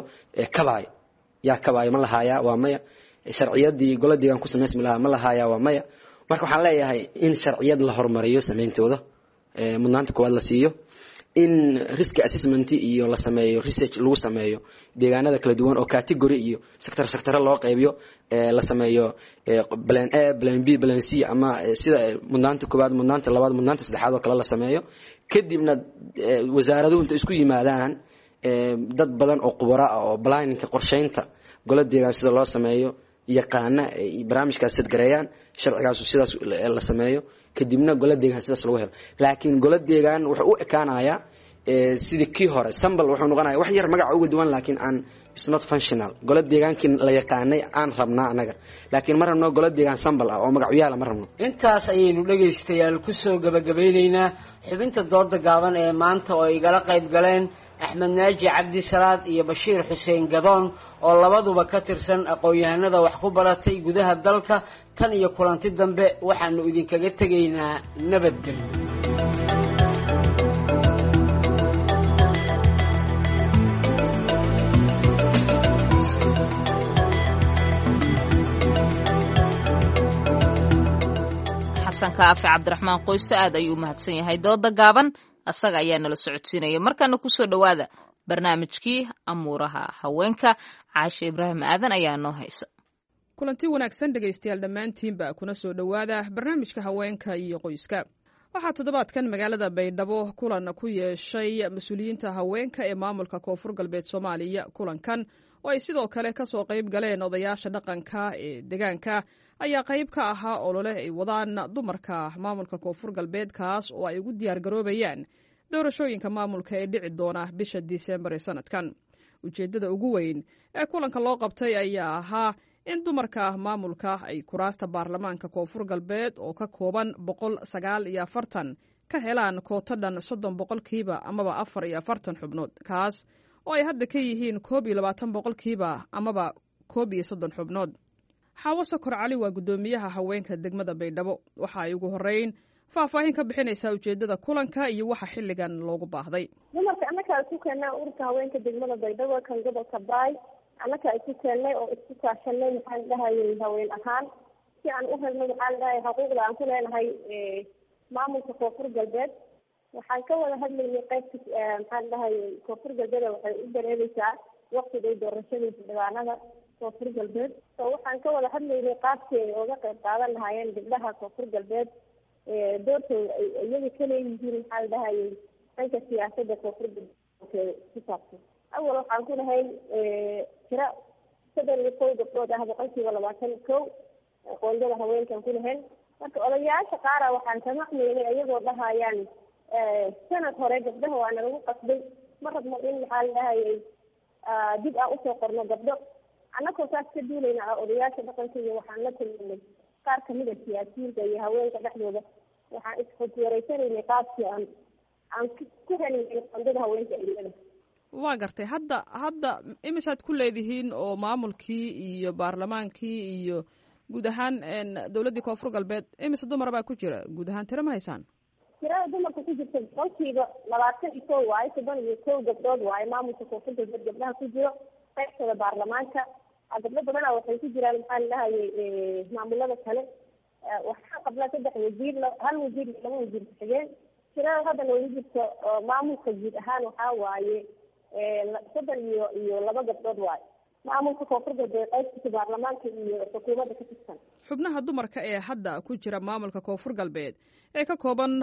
kabaay ma lahaaya waa maya sharciyadii golaha deegaanka ku sameysmi lahaa ma lahaaya waa maya marka waxaan leeyahay in sharciyad la horumariyo sameyntooda mudnaanta koowaad la siiyo in risk assessment iyo la sameeyo research lagu sameeyo deegaanada kala duwan oo category iyo sector loo qaybiyo la sameeyo plan A plan B plan C ama sida mudnaanta koowaad mudnaanta labaad mudnaanta saddexaad oo kala la sameeyo kadibna wasaaraduhu inta isku yimaadaan dad badan oo khubaro ah oo planning-ka qorsheynta golaha deegaan sida loo sameeyo yaqaana barnaamijkaas sadgareeyaan sharcigaas sidaas la sameeyo kadibna golaha deegaan sidaas lagu helo laakiin golaha deegaan wuxuu u ekaanayaa sidii kii hore sambal wuxuu noqonayaa wax yar magac ugu duwan laakiin aan is not functional golaha deegaankii la yaqaanay aan rabnaa anaga laakiin ma rabno golaha deegaan sambal ah oo magac yaala ma rabno. Intaas ayaynu dhageystayaal ku soo gabagabeynaynaa xubinta dooda gaaban ee maanta oo igala qayb galeen Axmed Naaji Cabdi Salaad iyo Bashiir Xuseen Gadoon oo labaduba ka tirsan aqoon-yahanada wax ku baratay gudaha dalka tan iyo kulanti dambe waxaanu idinkaga tegaynaa nabadgelyo. xasan kaafi cabdiraxmaan qoyste aad ayuu mahadsan yahay dooda gaaban asaga ayaa nala socodsiinaya markana kusoo dhawaada barnaamijkii amuuraha haweenka caashe ibraahim aadan ayaa noo haysa kulanti wanaagsan dhegaystayaal dhammaantiinba kuna soo dhowaada barnaamijka haweenka iyo qoyska waxaa toddobaadkan magaalada baydhabo kulan ku yeeshay mas-uuliyiinta haweenka ee maamulka koonfur galbeed soomaaliya kulankan oo ay sidoo kale ka soo qayb galeen odayaasha dhaqanka ee deegaanka ayaa qayb ka ahaa olole ay wadaan dumarka maamulka koonfur galbeed kaas oo ay ugu diyaargaroobayaan doorashooyinka maamulka ee dhici doona bisha Diseembar ee sanadkan. Ujeedada ugu weyn ee kulanka loo qabtay ayaa ahaa in dumarka maamulka ay kuraasta baarlamaanka koonfur galbeed oo ka kooban 149 ka helaan koota dhan 30% amaba 44 xubnood kaas oo ay hadda ka yihiin 22% amaba 30 xubnood. Xaawo Sokor Cali waa gudoomiyaha haweenka degmada Baydhabo waxa ay ugu horeyn faahfaahin ka bixinaysaa ujeedada kulanka iyo waxa xilligan loogu baahday. dumarka annaka ay ku keenay ururka haweenka degmada Baydhabo kan gobolka Baay annaka ay ku keenay oo isku kaashanay maxaan dhahayay haween ahaan si aan u helno maxaan dhahay xuquuqda aan ku leenahay maamulka koonfur galbeed waxaan ka wada hadlaynay qaybta maxaan dhahay koonfur galbeed waxay u dareemaysaa waqtiga doorashada xildhibaanada koonfur galbeed so waxaan ka wada hadlaynay qaabkii ay uga qayb qaadan lahaayeen gabdhaha koonfur galbeed doortooda iyaga ka leeyihiin maxaa la dhahayay dhanka siyaasadda koonfur galbeed ku saabsan awal waxaan ku lahay tira 7 gabdhood ah 21% qoondada haweenkan ku lahayn marka odayaasha qaara waxaan ka maqlaynay iyagoo dhahayaan sanad hore gabdhaha waa lagu qasbay ma rabno in maxaa la dhahayay dib aan usoo qorno gabdho annagoo saas ka duulayna odayaasha dhaqanka iyo waxaan la kulminay qaar kamid a siyaasiyiinta iyo haweenka dhexdooda waxaan isxogweeraysanaynay qaabkii aan ku helinay qondada haweenka ilada. waa gartay hadda imisaad ku leedihiin oo maamulkii iyo baarlamaankii iyo guud ahaan dowladdii koonfur galbeed imise dumar baa ku jira guud ahaan tiro ma haysaan? tirada dumarka ku jirta boqolkiiba 21 waaye 11 gabdhood waaye maamulka koonfur galbeed gabdhaha ku jiro qaybtooda baarlamaanka gabdho badana waxay ku jiraan maxaa la dhahayay maamulada kale waxaa qabnaa 3 wasiir 1 wasiir iyo 2 wasiir ku-xigeen tirada hadda noogu jirto maamulka guud ahaan waxaa waaye 3 gabdhood waaye maamulka koonfur galbeed qaybtiisa baarlamaanka iyo xukuumadda ka tirsan. xubnaha dumarka ee hadda ku jira maamulka koonfur galbeed ee ka kooban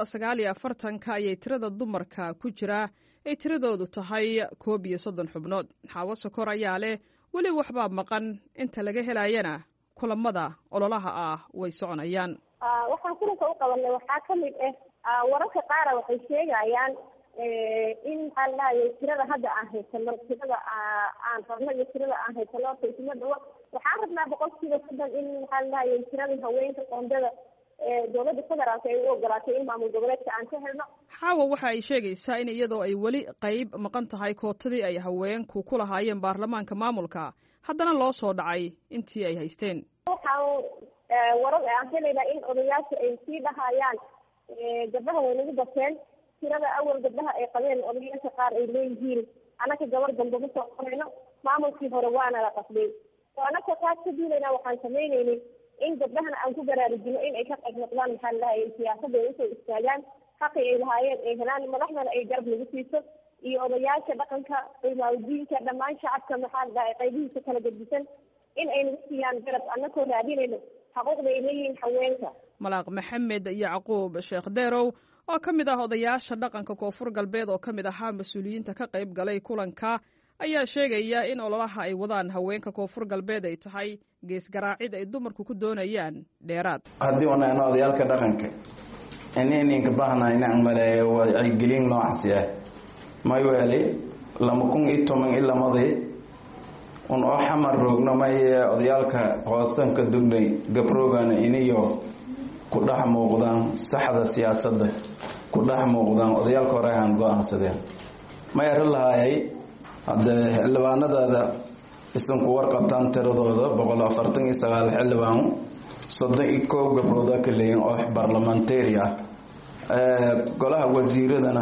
149 ayay tirada dumarka ku jira ay tiradoodu tahay 31 xubnood. xaawo sokor ayaa leh weli waxbaa maqan inta laga helayana kulamada ololaha ah way soconayaan. waxaan kulanka u qabanay waxaa kamid wararka qaara waxay sheegayaan in maxaa la dhahayay tirada hadda aan haysano tirada aan rabno iyo tirada aan haysano isma dhawo waxaan rabnaa 100% in maxaa la dhahayay tirada haweenka qoondada dowladda federaalka ay u ogolaatay in maamul goboleedka aan ka helno. xaawo waxa ay sheegaysaa in iyadoo ay weli qayb maqan tahay kootadii ay haweenku ku lahaayeen baarlamaanka maamulka haddana loo soo dhacay intii ay haysteen. waxaan warar aan helaynaa in odayaasha ay sii dhahayaan gabdhaha way nagu bateen tirada awal gabdhaha ay qabeen odayaasha qaar ay leeyihiin anaka gabar dambe ma soo qorayno maamulkii hore waana la qasbay anaka taas ka duulayna waxaan sameynaynay in gabdhahana aan ku baraarujino in ay ka qayb noqdaan maxaa la dhahayay siyaasadda ay usoo istaagaan xaqi ay lahaayeen ay helaan madaxdana ay garab nagu siiso iyo odayaasha dhaqanka cimaamadiinka dhammaan shacabka maxaa la dhahay qaybihiisa kala gedisan in ay nagu siiyaan garab annakoo raadinayno xuquuqda ay leeyihiin haweenka. malaaq maxamed yacquub sheekh deerow oo ka mid ah odayaasha dhaqanka koonfur galbeed oo ka mid ahaa mas-uuliyiinta ka qayb galay kulanka ayaa sheegaya in ololaha ay wadaan haweenka koonfur galbeed ay tahay gees garaacid ay dumarku ku doonayaan dheeraad. haddii unayna odayaalka dhaqanka ininka baahna inaan maleeyo wacyigelin noocaasi ah mayweeli 2010 ilamadii un oo xamar roogno maye odayaalka hoostanka dugnay gabroogan iniyo ku dhex muuqdaan saxda siyaasadda ku dhex muuqdaan odayaalka hore aan go-aansadeen ma eran lahaayay hadde xildhibaanadaada isanku warqabtaan tiradooda 149 xildhibaan 31 gabrooda ka leeyiin oo barlamentary ah golaha wasiiradana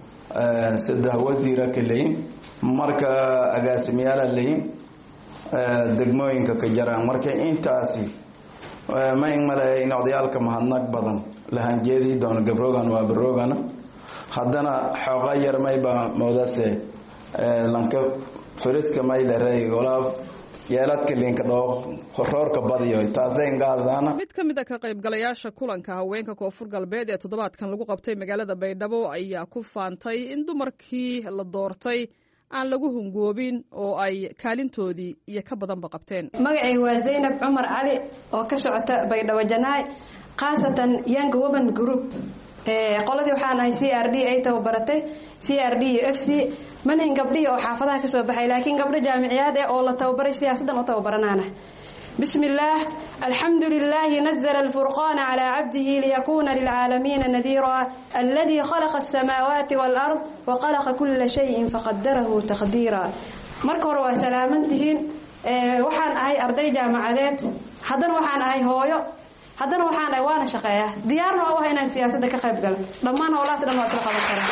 3 wasiira ka leeyiin marka agaasimayaala leeyiin degmooyinka ka jaraan marka intaasi ma ingmaleeya in odayaalka mahadnaq badan lahanjeedii doona gabroogan waa baroogana haddana xooga yar mayba moodase lanka fariska maylerey golaa yeeladka linka dhoo roorka badiyo taasay ngaadana. mid ka mid a ka qaybgalayaasha kulanka haweenka koonfur galbeed ee toddobaadkan lagu qabtay magaalada baydhabo ayaa ku faantay in dumarkii la doortay aan lagu hungoobin oo ay kaalintoodii iyo ka badanba qabteen. magacay waa Zainab Cumar Cali oo ka socota Baydhabo Janaay khaasatan Young Women Group qoladii waxaan ahay CRD ay tababaratay CRD iyo FC manhin gabdhihi oo xaafadaha ka soo baxay laakiin gabdho jaamiciyaad oo la tababaray siyaasadan oo tababaranaana. بسم الله الحمد لله نزل الفرقان على عبده ليكون للعالمين نذيرا الذي خلق السماوات والأرض وخلق كل شيء فقدره تقديرا مركور وسلامتهن وحان أي أرضي جامعات حضر وحان أي هويو حضر وحان أي وانا شقايا ديارنا وهنا السياسة كقيب قال لما أنا ولا تدن واسلقا بالكلام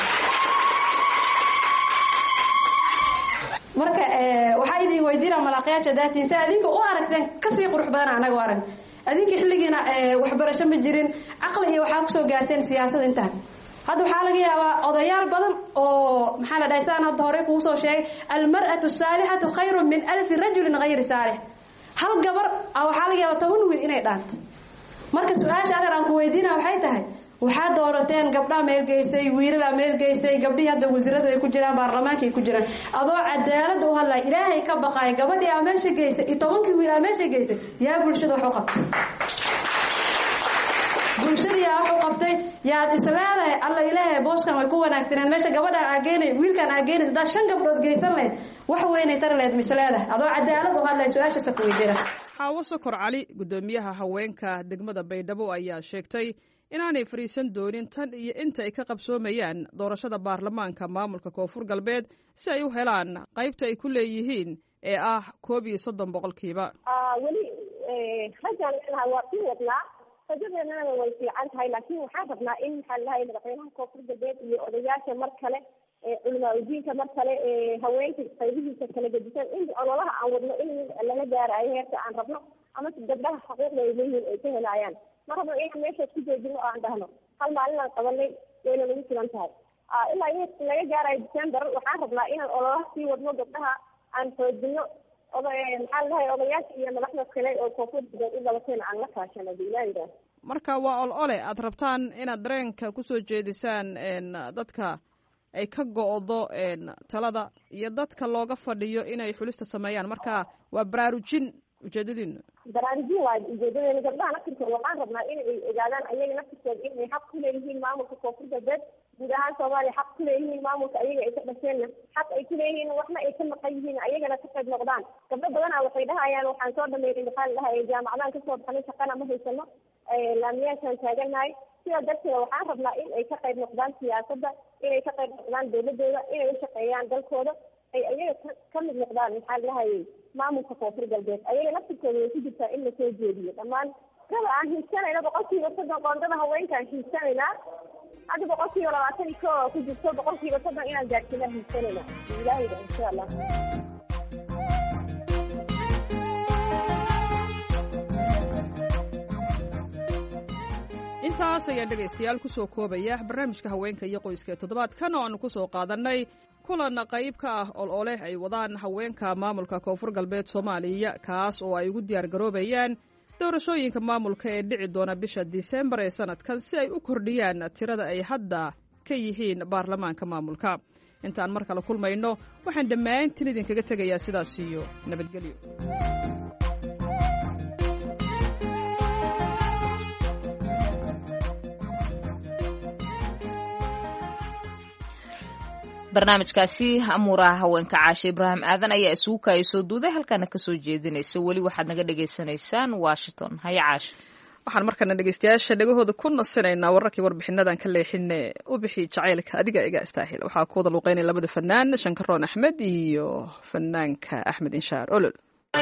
marka waxa idin weydiina malaaqyaasha daatiin si adinka u aragteen kasii qurux badan anaga arag adinka xilligiina waxbarasho ma jirin aqal iyo waxa ku soo gaarteen siyaasadda inta hadda waxa laga yaabaa odayaal badan oo maxaa la dhahay saan hadda hore ku soo sheegay almar'atu salihatu khayrun min 1000 rajulin ghayr salih hal gabar waxa laga yaabaa 10 wiil inay dhaanto marka su'aasha adeer aan ku weydiina waxay tahay waxaa doorateen gabdhaha meel geysay wiilala meel geysay gabdhii hadda wasiiradu ay ku jiraan baarlamaanka ay ku jiraan adoo cadaalad u hadlay ilaahay ka baqay gabadhii aan meesha geysay 10 wiil aan meesha geysay yaa bulshada wax u qabtay bulshadii yaa wax u qabtay yaad isleedahay alla ilaahay booskan way ku wanaagsaneen meesha gabadhaan aageynay wiilkaan aageynay haddaad 5 gabdhood geysan lahayd wax weynay tari lahayd misleedahay adoo cadaalad u hadlay su-aashaasa ku weydiina xaawo sokor cali gudoomiyaha haweenka degmada baydhabo ayaa sheegtay inaanay fariisan doonin tan iyo inta ay ka qabsoomayaan doorashada baarlamaanka maamulka koonfur galbeed si ay u helaan qaybta ay ku leeyihiin ee ah 31%. weli rajaan leenahay waa sii wadnaa rajadeennana way fiican tahay laakiin waxaan rabnaa in maxaa lahahay madaxweynaha koonfur galbeed iyo odayaasha mar kale culamaa udiinka mar kale haweenka qaybihiisa kala gedisan in ololaha aan wadno in lala gaarayo heerka aan rabno ama gabdhaha xuquuqda ay leeyihiin ay ka helayaan ma rabno inaan meeshaas ku joojino oo aan dhahno hal maalin aan qabanay wayna nagu filan tahay ilaa in laga gaarayo December waxaan rabnaa inaan ololaha sii wadno gabdhaha aan xoojino maxaa lahahay odayaasha iyo madaxda kale oo koonfur galbeed u dhabateena aan la kaashano bilaayda marka waa olole aad rabtaan inaad dareenka kusoo jeedisaan dadka ay ka go'do talada iyo dadka looga fadhiyo inay xulista sameeyaan marka waa baraarujin ujeedadiinu baraarujin waa ujeedadeena gabdhaha naftirkooda waxaan rabnaa inay ogaadaan ayaga naftirkooda inay xaq ku leeyihiin maamulka koonfur galbeed guud ahaan Soomaaliya xaq ku leeyihiin maamulka ayaga ay ka dhasheen xaq ay ku leeyihiin waxna ay ka maqan yihiin ayagana ka qayb noqdaan gabdho badan waxay dhahayaan waxaan soo dhameeyay maxaa lahahay jaamacadan ka soo baxnay shaqana ma haysano laamiyaashan taaganahay sida darteeda waxaan rabnaa in ay ka qayb noqdaan siyaasadda inay ka qayb noqdaan dowladooda inay u shaqeeyaan dalkooda ay ayaga ka mid noqdaan maxaa lahahay maamulka koonfur galbeed ayaga naftirkooda way ku jirtaa in lasoo jeediyo dhammaan kaba aan hiigsanayna 30% qoondada haweenkaan hiigsanaynaa hadda 22% ku jirto 30% inaan gaarsiina hiigsanayna ilaahayda insha allah intaas ayaa dhegaystayaal ku soo koobaya barnaamijka haweenka iyo qoyska ee toddobaadkan oo aanu ku soo qaadannay kulan qayb ka ah olole ay wadaan haweenka maamulka koonfur galbeed Soomaaliya kaas oo ay ugu diyaar garoobayaan doorashooyinka maamulka ee dhici doona bisha December ee sanadkan si ay u kordhiyaan tirada ay hadda ka yihiin baarlamaanka maamulka intaan mar kale kulmayno waxaan dhammaantiin idinkaga tegayaa sidaas iyo nabadgelyo barnaamijkaasi amuuraha haweenka caashe ibraahim aadan ayaa isugu kaaya soo duuday halkaana kasoo jeedinaysa weli waxaad naga dhagaysanaysaan Washington haya caashe waxaan markana dhegaystayaasha dhagahooda ku nasinaynaa wararkii warbixinadan ka leexine u bixi jacaylka adiga iga istaahil waxaa ku wada luuqeynaya labada fanaan Shankaroon Axmed iyo fanaanka Axmed Inshaar Olol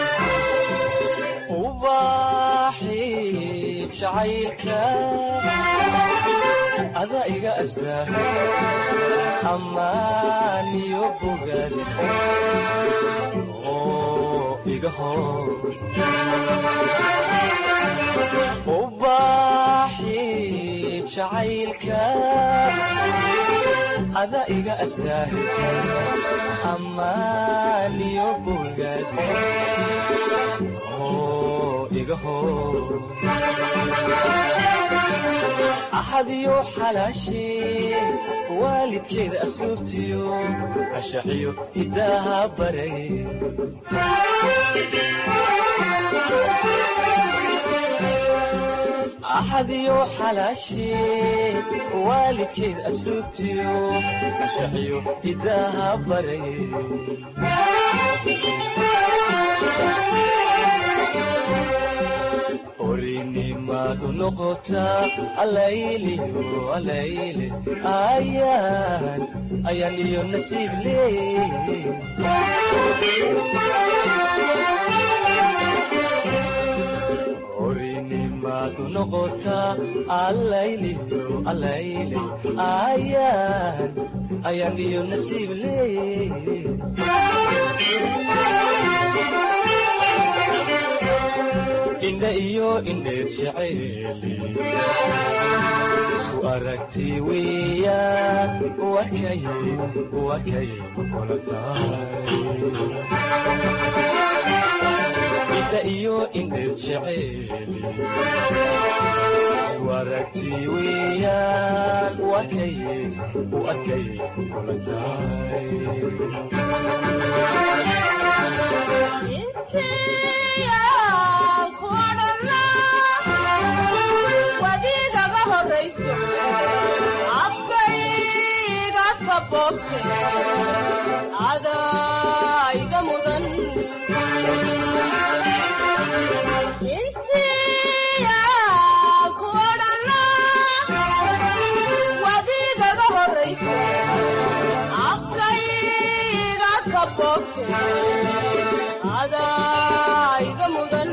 ada iga istaahil amaniyo bogad iga hor ubaxi jacaylka ada iga istaahil amaniyo bogad iga hor أحديو حلاشي والد كذا أسلوبتيو عشاحيو إداها بري أحديو حلاشي والد كذا أسلوبتيو عشاحيو إداها بري أريني ما نقطة الليلي الليلي أيان يوم نسيب لي أريني ما نقطة الليلي الليلي أيان يوم نسيب لي إن إيو إن شعيلي سواركتي ويا وكاي قلتاي إن إيو إن شعيلي سواركتي ويا وكاي قلتاي يا قرنا وديد bogte adaiga mudan insiya kuodhana wadigaga horaysa afkayga ka bogte adaiga mudan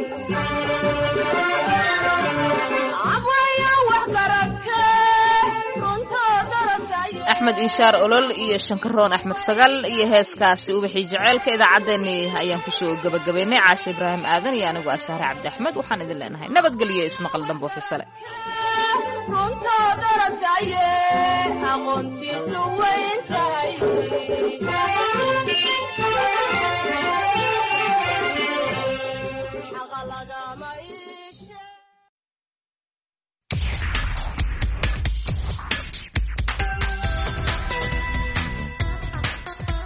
axmed inshaar olol iyo shankaroon axmed sagal iyo heeskaasi ubaxii jaceylka idaacaddeenii ayaan kusoo gabagabaynay caashe ibraahim aadan iyo anigu asaare cabdi axmed waxaan idin leenahay nabadgelyo ismaqal dambo xisale aqoontiisu weyn tahay